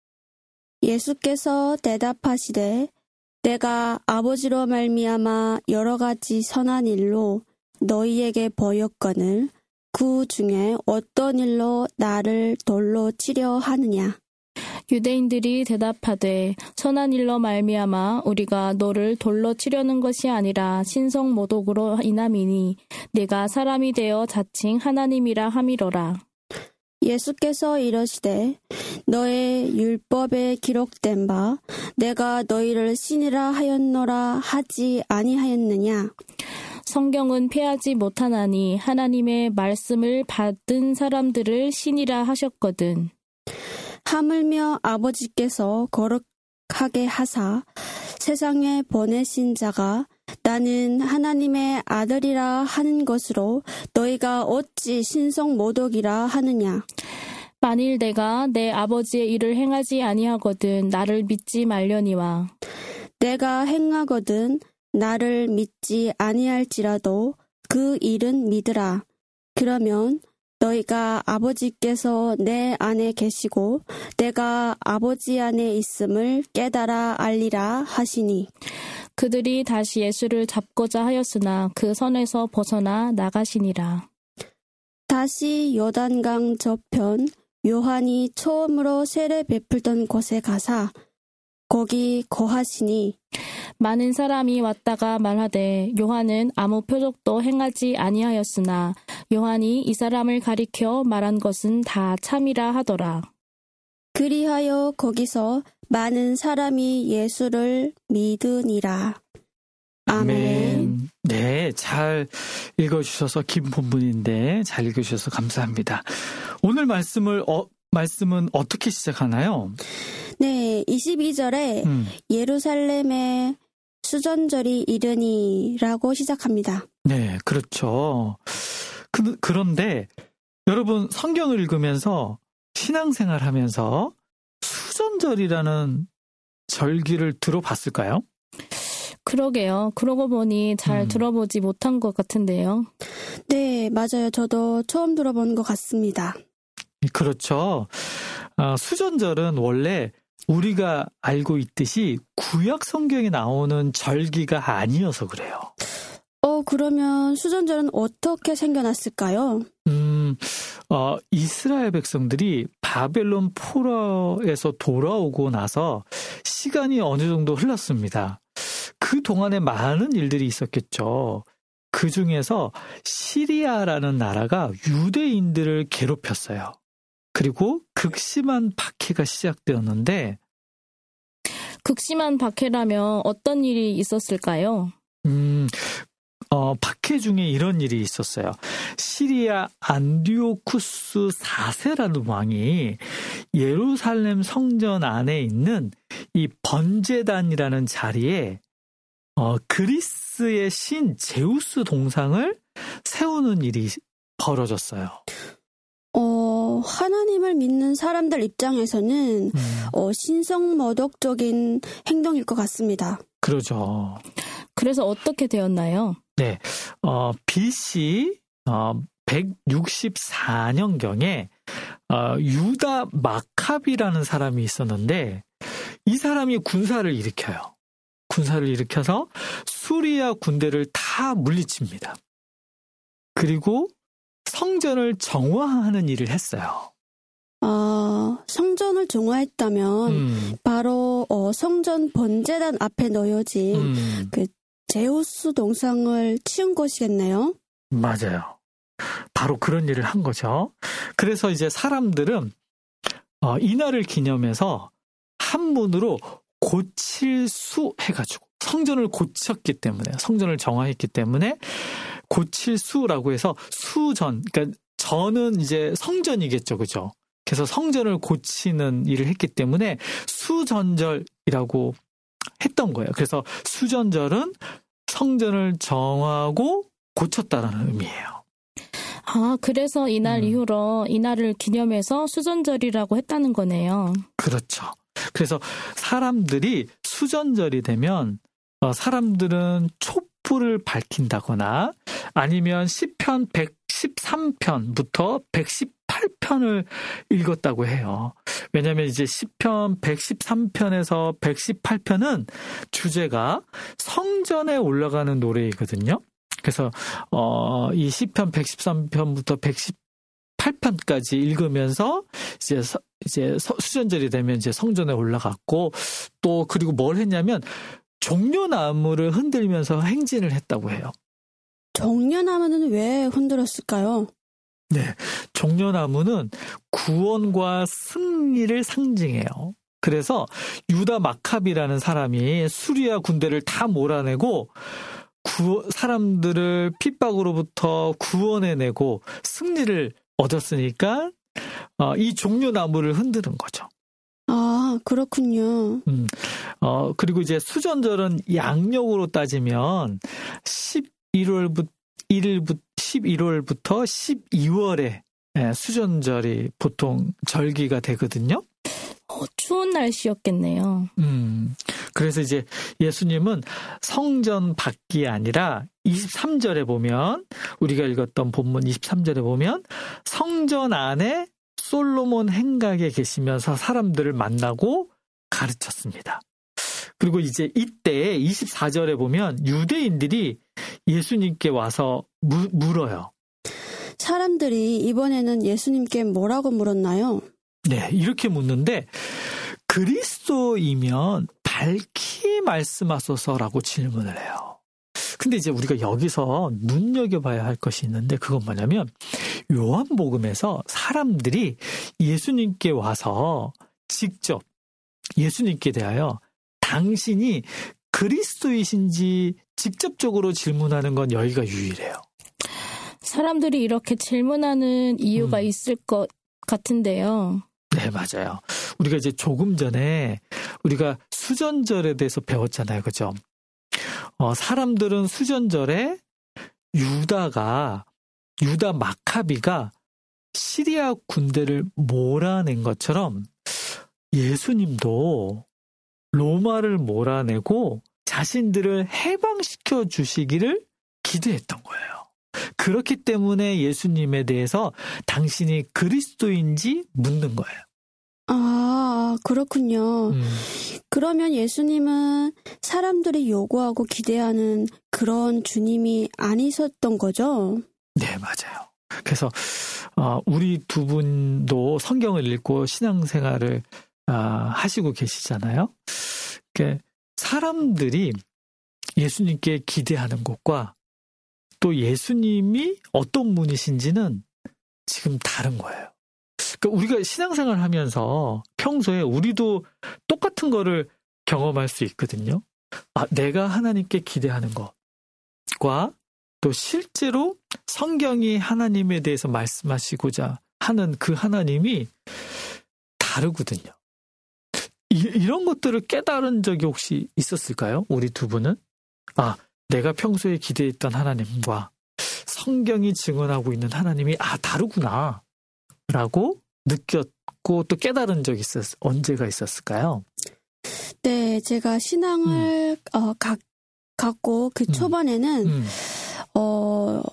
예수께서 대답하시되 내가 아버지로 말미암아 여러 가지 선한 일로 너희에게 보였거늘 그 중에 어떤 일로 나를 돌로 치려 하느냐. 유대인들이 대답하되 선한 일로 말미암아 우리가 너를 돌로 치려는 것이 아니라 신성 모독으로 인함이니 네가 사람이 되어 자칭 하나님이라 함이로라. 예수께서 이러시되 너의 율법에 기록된 바 내가 너희를 신이라 하였노라 하지 아니하였느냐. 성경은 폐하지 못하나니 하나님의 말씀을 받은 사람들을 신이라 하셨거든. 하물며 아버지께서 거룩하게 하사 세상에 보내신 자가 나는 하나님의 아들이라 하는 것으로 너희가 어찌 신성 모독이라 하느냐. 만일 내가 내 아버지의 일을 행하지 아니하거든 나를 믿지 말려니와. 내가 행하거든 나를 믿지 아니할지라도 그 일은 믿으라. 그러면 너희가 아버지께서 내 안에 계시고 내가 아버지 안에 있음을 깨달아 알리라 하시니. 그들이 다시 예수를 잡고자 하였으나 그 선에서 벗어나 나가시니라. 다시 요단강 저편 요한이 처음으로 세례 베풀던 곳에 가사 거기 거하시니. 많은 사람이 왔다가 말하되 요한은 아무 표적도 행하지 아니하였으나 요한이 이 사람을 가리켜 말한 것은 다 참이라 하더라. 그리하여 거기서 많은 사람이 예수를 믿으니라. 아멘. 네, 잘 읽어주셔서 긴 본문인데 잘 읽어주셔서 감사합니다. 오늘 말씀을 어, 말씀은 어떻게 시작하나요? 네, 이십이 절에 음. 예루살렘의 수전절이 이르니라고 시작합니다. 네, 그렇죠. 그, 그런데 여러분 성경을 읽으면서 신앙생활 하면서 수전절이라는 절기를 들어봤을까요? 그러게요. 그러고 보니 잘 음. 들어보지 못한 것 같은데요. 네, 맞아요. 저도 처음 들어본 것 같습니다. 그렇죠. 어, 수전절은 원래 우리가 알고 있듯이 구약 성경에 나오는 절기가 아니어서 그래요. 어, 그러면 수전절은 어떻게 생겨났을까요? 음, 어, 이스라엘 백성들이 바벨론 포로에서 돌아오고 나서 시간이 어느 정도 흘렀습니다. 그 동안에 많은 일들이 있었겠죠. 그 중에서 시리아라는 나라가 유대인들을 괴롭혔어요. 그리고 극심한 박해가 시작되었는데 극심한 박해라면 어떤 일이 있었을까요? 음, 어, 박해 중에 이런 일이 있었어요. 시리아 안디오쿠스 사 세라는 왕이 예루살렘 성전 안에 있는 이 번제단이라는 자리에 어, 그리스의 신 제우스 동상을 세우는 일이 벌어졌어요. 어, 하나님을 믿는 사람들 입장에서는 음. 어, 신성모독적인 행동일 것 같습니다. 그러죠. 그래서 어떻게 되었나요? 네, 어, 비씨 어, 백육십사 년경에 어, 유다 마카비라는 사람이 있었는데 이 사람이 군사를 일으켜요. 군사를 일으켜서 수리아 군대를 다 물리칩니다. 그리고 성전을 정화하는 일을 했어요. 아, 성전을 정화했다면 음. 바로 어, 성전 번제단 앞에 놓여진 음. 그 제우스 동상을 치운 것이겠네요. 맞아요. 바로 그런 일을 한 거죠. 그래서 이제 사람들은 어, 이날을 기념해서 한문으로 고칠수 해가지고 성전을 고쳤기 때문에 성전을 정화했기 때문에 고칠수라고 해서 수전, 그러니까 전은 이제 성전이겠죠, 그죠? 그래서 성전을 고치는 일을 했기 때문에 수전절이라고 했던 거예요. 그래서 수전절은 성전을 정하고 고쳤다라는 의미예요. 아, 그래서 이날 음. 이후로 이날을 기념해서 수전절이라고 했다는 거네요. 그렇죠. 그래서 사람들이 수전절이 되면 어, 사람들은 촛불을 밝힌다거나 아니면 시편 백십삼 편부터 백십팔 편을 읽었다고 해요. 왜냐하면 이제 시편 백십삼 편에서 백십팔 편은 주제가 성전에 올라가는 노래이거든요. 그래서 어, 이 시편 백십삼 편부터 백십팔 편까지 읽으면서 이제 서, 이제 수전절이 되면 이제 성전에 올라갔고 또 그리고 뭘 했냐면 종려나무를 흔들면서 행진을 했다고 해요. 종려나무는 왜 흔들었을까요? 네, 종려나무는 구원과 승리를 상징해요. 그래서 유다 마카비라는 사람이 수리아 군대를 다 몰아내고 구, 사람들을 핍박으로부터 구원해내고 승리를 얻었으니까 어, 이 종려나무를 흔드는 거죠. 아, 그렇군요. 음, 어, 그리고 이제 수전절은 양력으로 따지면 십일월부터 일일부터 십일월부터 십이월에 예, 수전절이 보통 절기가 되거든요. 어, 추운 날씨였겠네요. 음, 그래서 이제 예수님은 성전 밖이 아니라 이십삼 절에 보면, 우리가 읽었던 본문 이십삼 절에 보면 성전 안에 솔로몬 행각에 계시면서 사람들을 만나고 가르쳤습니다. 그리고 이제 이때 이십사 절에 보면 유대인들이 예수님께 와서 무, 물어요. 사람들이 이번에는 예수님께 뭐라고 물었나요? 네, 이렇게 묻는데 그리스도이면 밝히 말씀하소서라고 질문을 해요. 근데 이제 우리가 여기서 눈여겨봐야 할 것이 있는데, 그건 뭐냐면 요한복음에서 사람들이 예수님께 와서 직접 예수님께 대하여 당신이 그리스도이신지 직접적으로 질문하는 건 여기가 유일해요. 사람들이 이렇게 질문하는 이유가 음. 있을 것 같은데요. 네, 맞아요. 우리가 이제 조금 전에 우리가 수전절에 대해서 배웠잖아요. 그죠? 어, 사람들은 수전절에 유다가, 유다 마카비가 시리아 군대를 몰아낸 것처럼 예수님도 로마를 몰아내고 자신들을 해방시켜 주시기를 기대했던 거예요. 그렇기 때문에 예수님에 대해서 당신이 그리스도인지 묻는 거예요. 아, 그렇군요. 음. 그러면 예수님은 사람들이 요구하고 기대하는 그런 주님이 아니셨던 거죠? 네, 맞아요. 그래서 어, 우리 두 분도 성경을 읽고 신앙생활을 어, 하시고 계시잖아요. 그러니까 사람들이 예수님께 기대하는 것과 또 예수님이 어떤 분이신지는 지금 다른 거예요. 그러니까 우리가 신앙생활 하면서 평소에 우리도 똑같은 거를 경험할 수 있거든요. 아, 내가 하나님께 기대하는 것과 또 실제로 성경이 하나님에 대해서 말씀하시고자 하는 그 하나님이 다르거든요. 이, 이런 것들을 깨달은 적이 혹시 있었을까요? 우리 두 분은? 아, 내가 평소에 기대했던 하나님과 성경이 증언하고 있는 하나님이 아 다르구나 라고 느꼈고 또 깨달은 적이 있었, 언제가 있었을까요? 네, 제가 신앙을 음. 어, 가, 갖고 그 음. 초반에는 음. 어,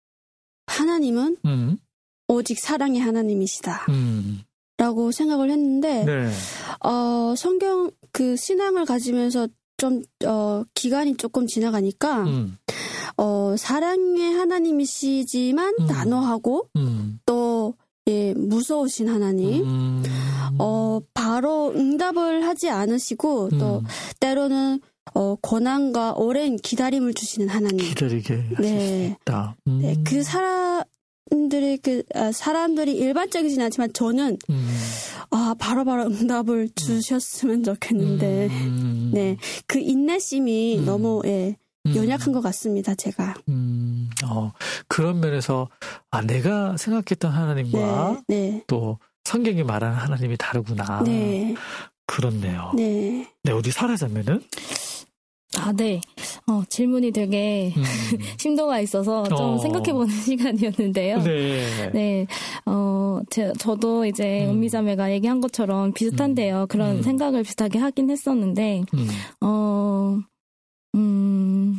하나님은 음. 오직 사랑의 하나님이시다 음. 라고 생각을 했는데 네. 어, 성경 그 신앙을 가지면서 좀, 어, 기간이 조금 지나가니까, 음. 어, 사랑의 하나님이시지만 음. 단호하고, 음. 또, 예, 무서우신 하나님, 음. 어, 바로 응답을 하지 않으시고, 음. 또, 때로는, 어, 고난과 오랜 기다림을 주시는 하나님. 기다리게 하실 네. 수 있다. 음. 네, 그 사람들이, 그, 아, 사람들이 일반적이진 않지만 저는, 음. 아, 바로바로 응답을 주셨으면 좋겠는데, 음. 네. 그 인내심이 음. 너무, 예, 연약한 음. 것 같습니다, 제가. 음, 어, 그런 면에서, 아, 내가 생각했던 하나님과 네, 네. 또 성경이 말하는 하나님이 다르구나. 네. 그렇네요. 네. 네, 우리 사라자면은? 아, 네. 어, 질문이 되게 음. 심도가 있어서 좀 어. 생각해보는 시간이었는데요. 네. 네. 어, 제, 저도 이제 음. 은미자매가 얘기한 것처럼 비슷한데요. 그런 음. 생각을 비슷하게 하긴 했었는데, 음. 어, 음,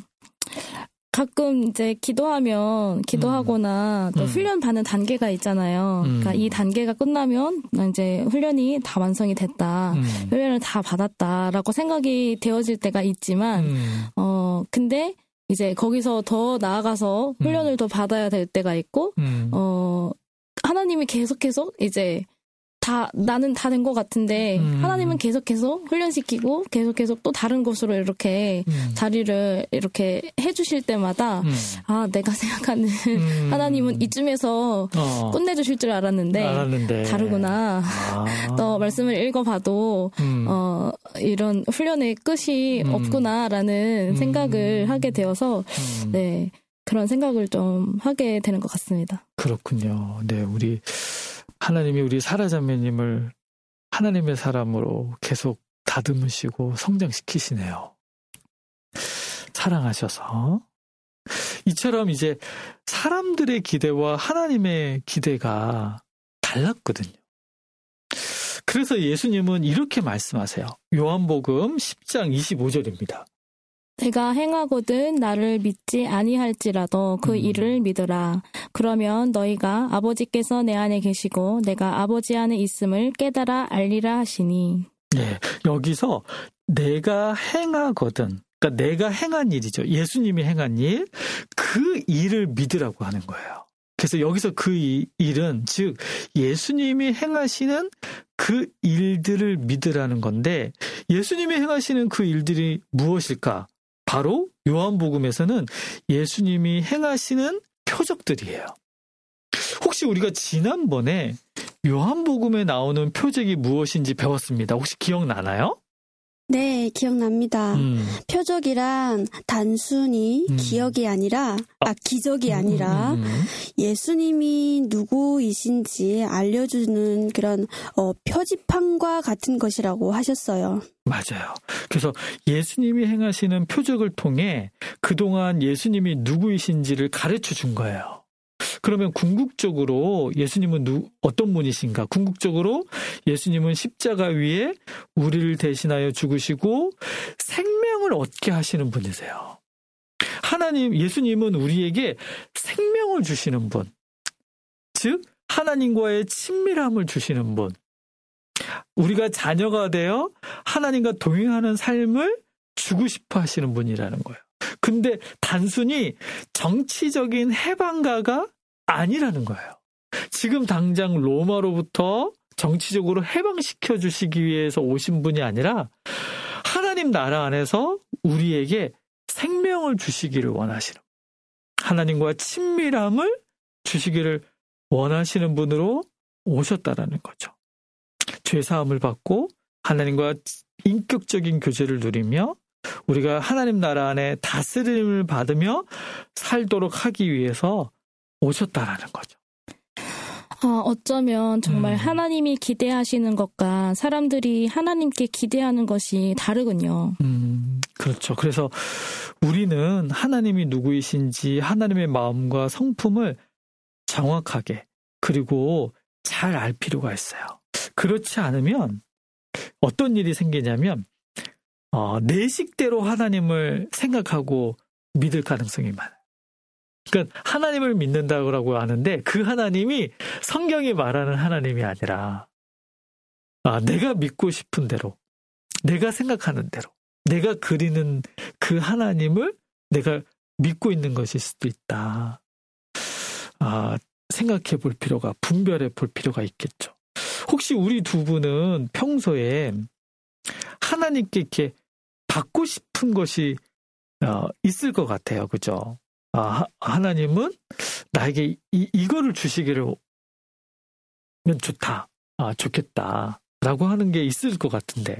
가끔 이제 기도하면, 기도하거나 음. 또 훈련 받는 단계가 있잖아요. 음. 그러니까 이 단계가 끝나면 이제 훈련이 다 완성이 됐다. 음. 훈련을 다 받았다라고 생각이 되어질 때가 있지만, 음. 어, 근데 이제 거기서 더 나아가서 훈련을 음. 더 받아야 될 때가 있고, 음. 어, 하나님이 계속해서 이제 다 나는 다 된 것 같은데 음. 하나님은 계속해서 훈련시키고 계속해서 또 다른 곳으로 이렇게 음. 자리를 이렇게 해주실 때마다 음. 아 내가 생각하는 음. 하나님은 이쯤에서 어. 끝내주실 줄 알았는데, 알았는데. 다르구나. 아. 또 말씀을 읽어봐도 음. 어, 이런 훈련의 끝이 음. 없구나라는 음. 생각을 하게 되어서 음. 네 그런 생각을 좀 하게 되는 것 같습니다. 그렇군요. 네 우리 하나님이 우리 사라자매님을 하나님의 사람으로 계속 다듬으시고 성장시키시네요. 사랑하셔서. 이처럼 이제 사람들의 기대와 하나님의 기대가 달랐거든요. 그래서 예수님은 이렇게 말씀하세요. 요한복음 십 장 이십오 절입니다. 내가 행하거든 나를 믿지 아니할지라도 그 음. 일을 믿으라. 그러면 너희가 아버지께서 내 안에 계시고 내가 아버지 안에 있음을 깨달아 알리라 하시니. 네, 여기서 내가 행하거든. 그러니까 내가 행한 일이죠. 예수님이 행한 일, 그 일을 믿으라고 하는 거예요. 그래서 여기서 그 일은 즉 예수님이 행하시는 그 일들을 믿으라는 건데 예수님이 행하시는 그 일들이 무엇일까? 바로 요한복음에서는 예수님이 행하시는 표적들이에요. 혹시 우리가 지난번에 요한복음에 나오는 표적이 무엇인지 배웠습니다. 혹시 기억나나요? 네, 기억납니다. 음. 표적이란 단순히 음. 기억이 아니라, 아, 기적이 아니라, 음, 음, 음. 예수님이 누구이신지 알려주는 그런, 어, 표지판과 같은 것이라고 하셨어요. 맞아요. 그래서 예수님이 행하시는 표적을 통해 그동안 예수님이 누구이신지를 가르쳐 준 거예요. 그러면 궁극적으로 예수님은 누, 어떤 분이신가? 궁극적으로 예수님은 십자가 위에 우리를 대신하여 죽으시고 생명을 얻게 하시는 분이세요. 하나님, 예수님은 우리에게 생명을 주시는 분. 즉, 하나님과의 친밀함을 주시는 분. 우리가 자녀가 되어 하나님과 동행하는 삶을 주고 싶어 하시는 분이라는 거예요. 근데 단순히 정치적인 해방가가 아니라는 거예요. 지금 당장 로마로부터 정치적으로 해방시켜 주시기 위해서 오신 분이 아니라 하나님 나라 안에서 우리에게 생명을 주시기를 원하시는, 하나님과 친밀함을 주시기를 원하시는 분으로 오셨다라는 거죠. 죄사함을 받고 하나님과 인격적인 교제를 누리며 우리가 하나님 나라 안에 다스림을 받으며 살도록 하기 위해서 오셨다라는 거죠. 아, 어쩌면 정말 음. 하나님이 기대하시는 것과 사람들이 하나님께 기대하는 것이 다르군요. 음, 그렇죠. 그래서 우리는 하나님이 누구이신지 하나님의 마음과 성품을 정확하게 그리고 잘 알 필요가 있어요. 그렇지 않으면 어떤 일이 생기냐면 어, 내 식대로 하나님을 생각하고 믿을 가능성이 많아요. 그러니까 하나님을 믿는다고 하는데 그 하나님이 성경이 말하는 하나님이 아니라 아, 내가 믿고 싶은 대로, 내가 생각하는 대로, 내가 그리는 그 하나님을 내가 믿고 있는 것일 수도 있다. 아, 생각해 볼 필요가, 분별해 볼 필요가 있겠죠. 혹시 우리 두 분은 평소에 하나님께 이렇게 받고 싶은 것이 어, 있을 것 같아요. 그죠? 아, 하나님은 나에게 이, 이거를 주시기를 면 좋다. 아, 좋겠다. 라고 하는 게 있을 것 같은데.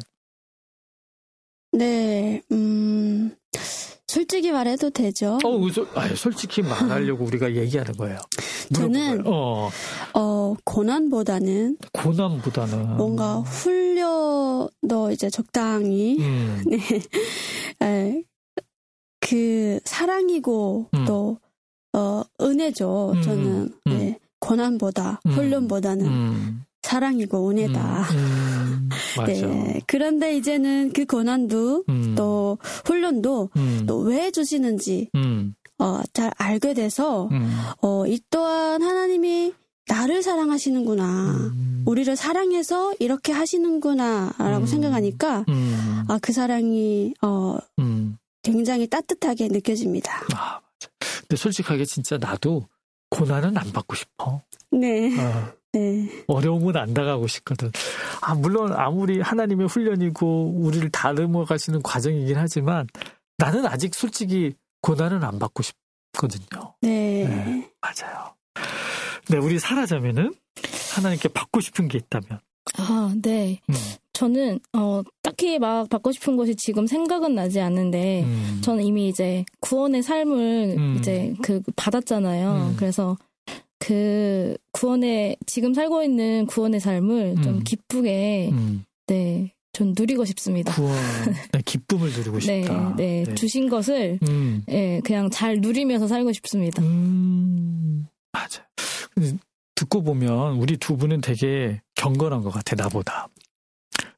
네, 음, 솔직히 말해도 되죠? 어, 소, 아니, 솔직히 말하려고 우리가 얘기하는 거예요. 저는, 어. 어, 고난보다는. 고난보다는. 뭔가 훈련도 이제 적당히. 음. 네. 에, 그, 사랑이고, 음. 또, 어, 은혜죠. 음. 저는, 음. 네. 고난보다, 음. 훈련보다는. 음. 사랑이고 은혜다. 음, 음, 맞아. 네. 그런데 이제는 그 고난도 음. 또 훈련도 음. 또 왜 주시는지 음. 어, 잘 알게 돼서 음. 어, 이 또한 하나님이 나를 사랑하시는구나. 음. 우리를 사랑해서 이렇게 하시는구나라고 음. 생각하니까 음. 아, 그 사랑이 어, 음. 굉장히 따뜻하게 느껴집니다. 아, 맞아. 근데 솔직하게 진짜 나도 고난은 안 받고 싶어. 네. 어. 네. 어려움은 안 당하고 싶거든. 아, 물론 아무리 하나님의 훈련이고 우리를 다듬어 가시는 과정이긴 하지만 나는 아직 솔직히 고난은 안 받고 싶거든요. 네. 네, 맞아요. 네, 우리 사라자면은 하나님께 받고 싶은 게 있다면. 아, 네. 음. 저는 어, 딱히 막 받고 싶은 것이 지금 생각은 나지 않는데 음. 저는 이미 이제 구원의 삶을 음. 이제 그 받았잖아요. 음. 그래서 그 구원의 지금 살고 있는 구원의 삶을 음. 좀 기쁘게 음. 네, 전 누리고 싶습니다. 구원, 네, 기쁨을 누리고 싶다. 네, 네, 네. 주신 것을 음. 네, 그냥 잘 누리면서 살고 싶습니다. 음, 맞아. 듣고 보면 우리 두 분은 되게 경건한 것 같아, 나보다.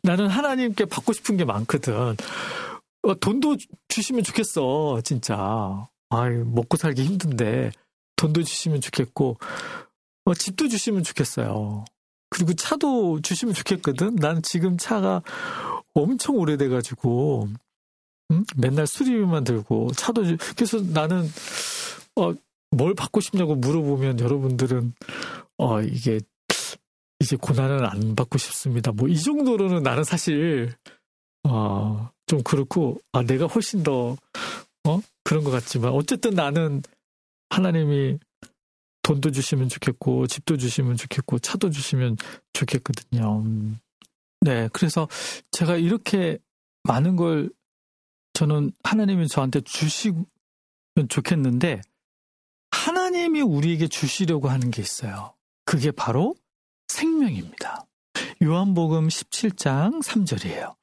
나는 하나님께 받고 싶은 게 많거든. 어, 돈도 주시면 좋겠어, 진짜. 아이, 먹고 살기 힘든데 돈도 주시면 좋겠고, 어, 집도 주시면 좋겠어요. 그리고 차도 주시면 좋겠거든. 난 지금 차가 엄청 오래돼가지고, 응? 맨날 수리비만 들고 차도 주... 그래서 나는 어, 뭘 받고 싶냐고 물어보면 여러분들은 어, 이게 이제 고난은 안 받고 싶습니다. 뭐 이 정도로는 나는 사실 어, 좀 그렇고 아, 내가 훨씬 더 어? 그런 것 같지만 어쨌든 나는 하나님이 돈도 주시면 좋겠고 집도 주시면 좋겠고 차도 주시면 좋겠거든요. 네, 그래서 제가 이렇게 많은 걸 저는 하나님이 저한테 주시면 좋겠는데 하나님이 우리에게 주시려고 하는 게 있어요. 그게 바로 생명입니다. 요한복음 십칠 장 삼 절이에요.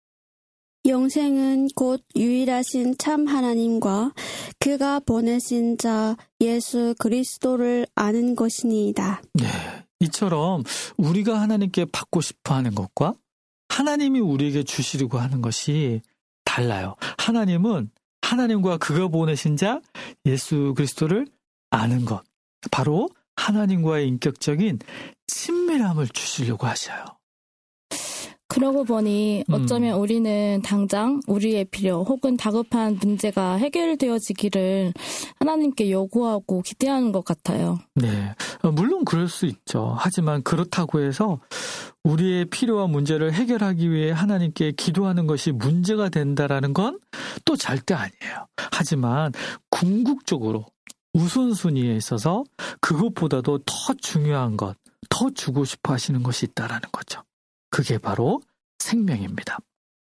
영생은 곧 유일하신 참 하나님과 그가 보내신 자 예수 그리스도를 아는 것이니이다. 네, 이처럼 우리가 하나님께 받고 싶어 하는 것과 하나님이 우리에게 주시려고 하는 것이 달라요. 하나님은 하나님과 그가 보내신 자 예수 그리스도를 아는 것, 바로 하나님과의 인격적인 친밀함을 주시려고 하셔요. 그러고 보니 어쩌면 음. 우리는 당장 우리의 필요 혹은 다급한 문제가 해결되어지기를 하나님께 요구하고 기대하는 것 같아요. 네, 물론 그럴 수 있죠. 하지만 그렇다고 해서 우리의 필요와 문제를 해결하기 위해 하나님께 기도하는 것이 문제가 된다라는 건 또 절대 아니에요. 하지만 궁극적으로 우선순위에 있어서 그것보다도 더 중요한 것, 더 주고 싶어 하시는 것이 있다라는 거죠. 그게 바로 생명입니다.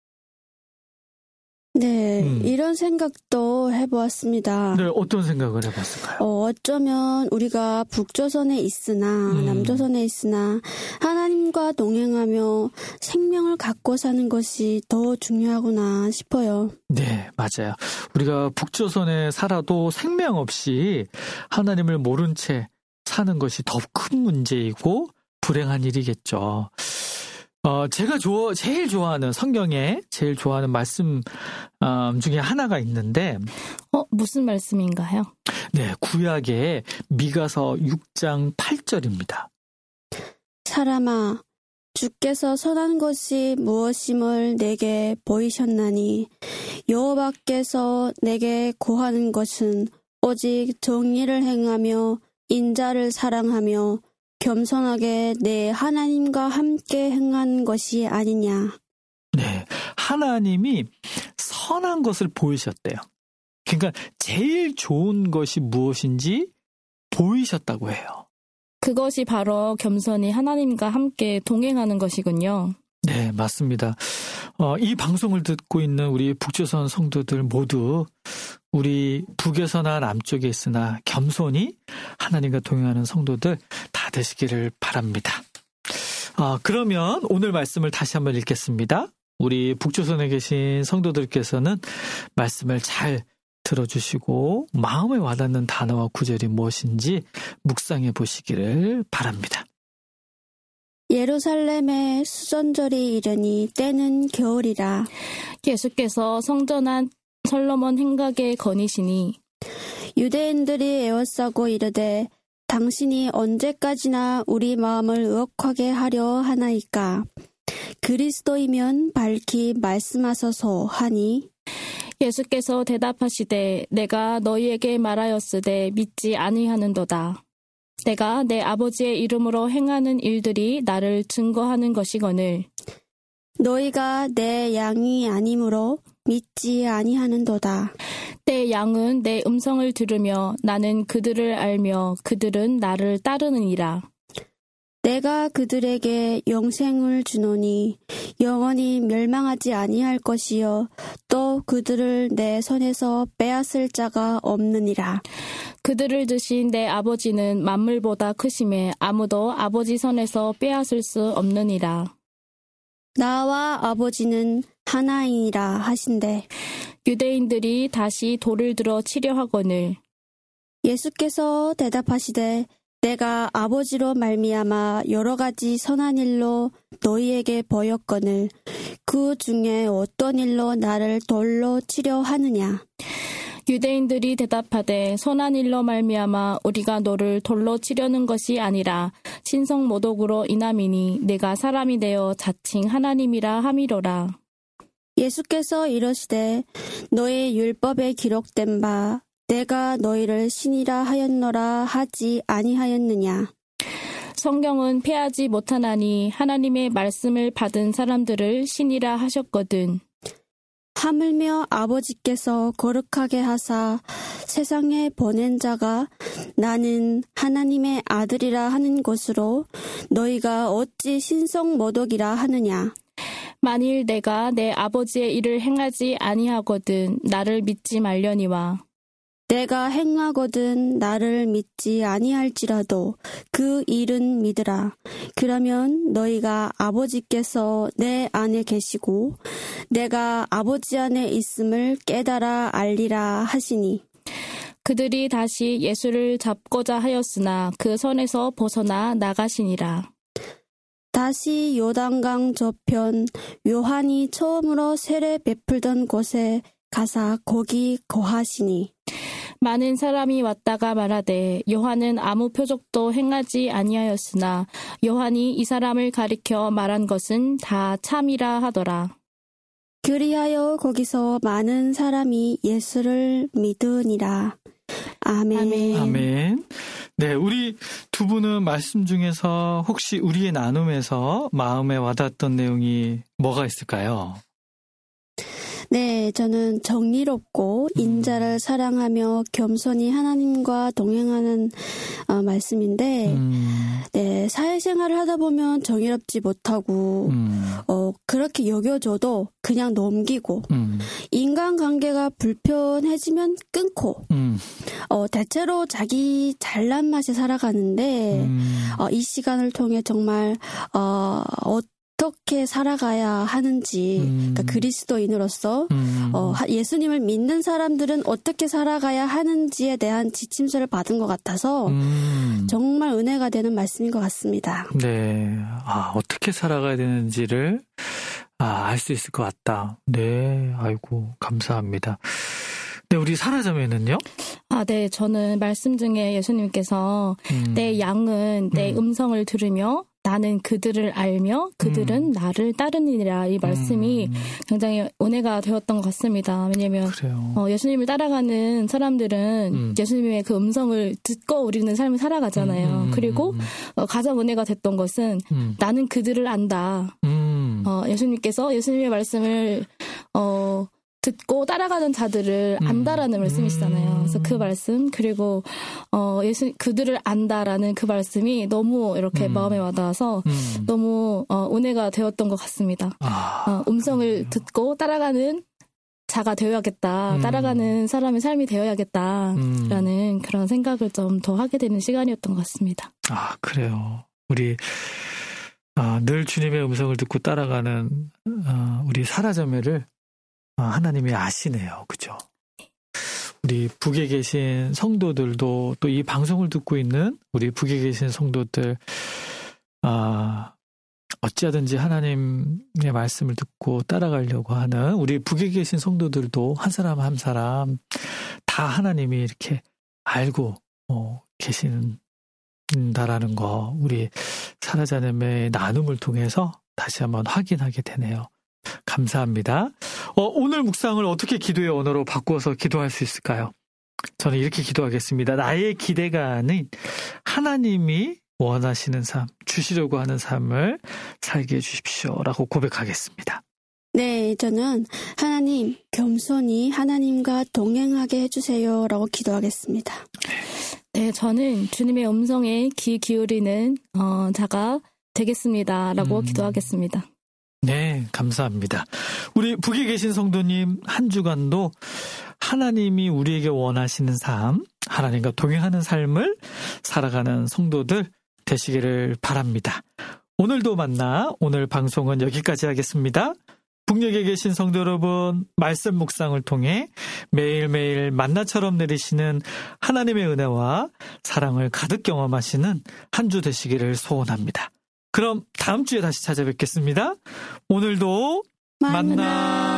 네, 음. 이런 생각도 해보았습니다. 네, 어떤 생각을 해봤을까요? 어, 어쩌면 우리가 북조선에 있으나 음. 남조선에 있으나 하나님과 동행하며 생명을 갖고 사는 것이 더 중요하구나 싶어요. 네, 맞아요. 우리가 북조선에 살아도 생명 없이 하나님을 모른 채 사는 것이 더 큰 문제이고 불행한 일이겠죠. 어, 제가 좋아, 제일 좋아하는, 성경에 제일 좋아하는 말씀 음, 중에 하나가 있는데. 어, 무슨 말씀인가요? 네, 구약의 미가서 육 장 팔 절입니다. 사람아, 주께서 선한 것이 무엇임을 내게 보이셨나니 여호와께서 내게 고하는 것은 오직 정의를 행하며 인자를 사랑하며 겸손하게 내 하나님과 함께 행한 것이 아니냐. 네, 하나님이 선한 것을 보이셨대요. 그러니까 제일 좋은 것이 무엇인지 보이셨다고 해요. 그것이 바로 겸손히 하나님과 함께 동행하는 것이군요. 네, 맞습니다. 어, 이 방송을 듣고 있는 우리 북조선 성도들 모두 우리 북에서나 남쪽에 있으나 겸손히 하나님과 동행하는 성도들 다 되시기를 바랍니다. 아, 그러면 오늘 말씀을 다시 한번 읽겠습니다. 우리 북조선에 계신 성도들께서는 말씀을 잘 들어주시고 마음에 와닿는 단어와 구절이 무엇인지 묵상해 보시기를 바랍니다. 예루살렘에 수전절이 이르니 때는 겨울이라. 예수께서 성전한 솔로몬 행각에 거니시니 유대인들이 에워싸고 이르되 당신이 언제까지나 우리 마음을 의혹하게 하려 하나이까. 그리스도이면 밝히 말씀하소서 하니 예수께서 대답하시되 내가 너희에게 말하였으되 믿지 아니하는도다. 내가 내 아버지의 이름으로 행하는 일들이 나를 증거하는 것이거늘 너희가 내 양이 아니므로 믿지 아니하는도다. 내 양은 내 음성을 들으며 나는 그들을 알며 그들은 나를 따르느니라. 내가 그들에게 영생을 주노니 영원히 멸망하지 아니할 것이요 또 그들을 내 손에서 빼앗을 자가 없느니라. 그들을 드신 내 아버지는 만물보다 크심에 아무도 아버지 손에서 빼앗을 수 없느니라. 나와 아버지는 하나이니라 하신대 유대인들이 다시 돌을 들어 치려 하거늘 예수께서 대답하시되 내가 아버지로 말미암아 여러 가지 선한 일로 너희에게 보였거늘 그 중에 어떤 일로 나를 돌로 치려 하느냐. 유대인들이 대답하되 선한 일로 말미암아 우리가 너를 돌로 치려는 것이 아니라 신성 모독으로 인함이니 내가 사람이 되어 자칭 하나님이라 함이로라. 예수께서 이르시되 너의 율법에 기록된 바 내가 너희를 신이라 하였노라 하지 아니하였느냐. 성경은 패하지 못하나니 하나님의 말씀을 받은 사람들을 신이라 하셨거든. 하물며 아버지께서 거룩하게 하사 세상에 보낸 자가 나는 하나님의 아들이라 하는 것으로 너희가 어찌 신성 모독이라 하느냐. 만일 내가 내 아버지의 일을 행하지 아니하거든 나를 믿지 말려니와. 내가 행하거든 나를 믿지 아니할지라도 그 일은 믿으라. 그러면 너희가 아버지께서 내 안에 계시고 내가 아버지 안에 있음을 깨달아 알리라 하시니. 그들이 다시 예수를 잡고자 하였으나 그 선에서 벗어나 나가시니라. 다시 요단강 저편 요한이 처음으로 세례 베풀던 곳에 가사 거기 거하시니. 많은 사람이 왔다가 말하되 요한은 아무 표적도 행하지 아니하였으나 요한이 이 사람을 가리켜 말한 것은 다 참이라 하더라. 그리하여 거기서 많은 사람이 예수를 믿으니라. 아멘. 아멘. 아멘. 네, 우리 두 분은 말씀 중에서 혹시 우리의 나눔에서 마음에 와닿았던 내용이 뭐가 있을까요? 네, 저는 정의롭고 인자를 사랑하며 겸손히 하나님과 동행하는 어, 말씀인데, 음. 네, 사회생활을 하다 보면 정의롭지 못하고, 음. 어, 그렇게 여겨줘도 그냥 넘기고, 음. 인간관계가 불편해지면 끊고, 음. 어, 대체로 자기 잘난 맛에 살아가는데, 음. 어, 이 시간을 통해 정말, 어, 어떻게 살아가야 하는지, 음. 그러니까 그리스도인으로서 음. 어, 예수님을 믿는 사람들은 어떻게 살아가야 하는지에 대한 지침서를 받은 것 같아서 음. 정말 은혜가 되는 말씀인 것 같습니다. 네, 아, 어떻게 살아가야 되는지를 아, 알 수 있을 것 같다. 네, 아이고 감사합니다. 네, 우리 사라자매는요? 아, 네, 저는 말씀 중에 예수님께서 음. 내 양은 내 음. 음성을 들으며 나는 그들을 알며 그들은 음. 나를 따르니라. 이 말씀이 음. 굉장히 은혜가 되었던 것 같습니다. 왜냐하면 어, 예수님을 따라가는 사람들은 음. 예수님의 그 음성을 듣고 우리는 삶을 살아가잖아요. 음. 그리고 어, 가장 은혜가 됐던 것은 음. 나는 그들을 안다. 음. 어, 예수님께서 예수님의 말씀을 어, 듣고 따라가는 자들을 음. 안다라는 말씀이시잖아요. 그래서 그 말씀 그리고 어 예수 그들을 안다라는 그 말씀이 너무 이렇게 음. 마음에 와닿아서 음. 너무 어, 은혜가 되었던 것 같습니다. 아, 어, 음성을 그렇군요. 듣고 따라가는 자가 되어야겠다. 음. 따라가는 사람의 삶이 되어야겠다라는 음. 그런 생각을 좀 더 하게 되는 시간이었던 것 같습니다. 아, 그래요. 우리 아, 늘 주님의 음성을 듣고 따라가는 어, 우리 사라자매를 하나님이 아시네요. 그죠? 우리 북에 계신 성도들도 또 이 방송을 듣고 있는 우리 북에 계신 성도들 아, 어찌하든지 하나님의 말씀을 듣고 따라가려고 하는 우리 북에 계신 성도들도 한 사람 한 사람 다 하나님이 이렇게 알고 어, 계신다라는 거 우리 사라자매의 나눔을 통해서 다시 한번 확인하게 되네요. 감사합니다. 어, 오늘 묵상을 어떻게 기도의 언어로 바꾸어서 기도할 수 있을까요? 저는 이렇게 기도하겠습니다. 나의 기대가는 하나님이 원하시는 삶, 주시려고 하는 삶을 살게 해주십시오라고 고백하겠습니다. 네, 저는 하나님 겸손히 하나님과 동행하게 해주세요라고 기도하겠습니다. 네, 저는 주님의 음성에 귀 기울이는 어, 자가 되겠습니다라고 음. 기도하겠습니다. 네, 감사합니다. 우리 북에 계신 성도님 한 주간도 하나님이 우리에게 원하시는 삶, 하나님과 동행하는 삶을 살아가는 성도들 되시기를 바랍니다. 오늘도 만나 오늘 방송은 여기까지 하겠습니다. 북녘에 계신 성도 여러분, 말씀 묵상을 통해 매일매일 만나처럼 내리시는 하나님의 은혜와 사랑을 가득 경험하시는 한 주 되시기를 소원합니다. 그럼 다음 주에 다시 찾아뵙겠습니다. 오늘도 만나. 만나.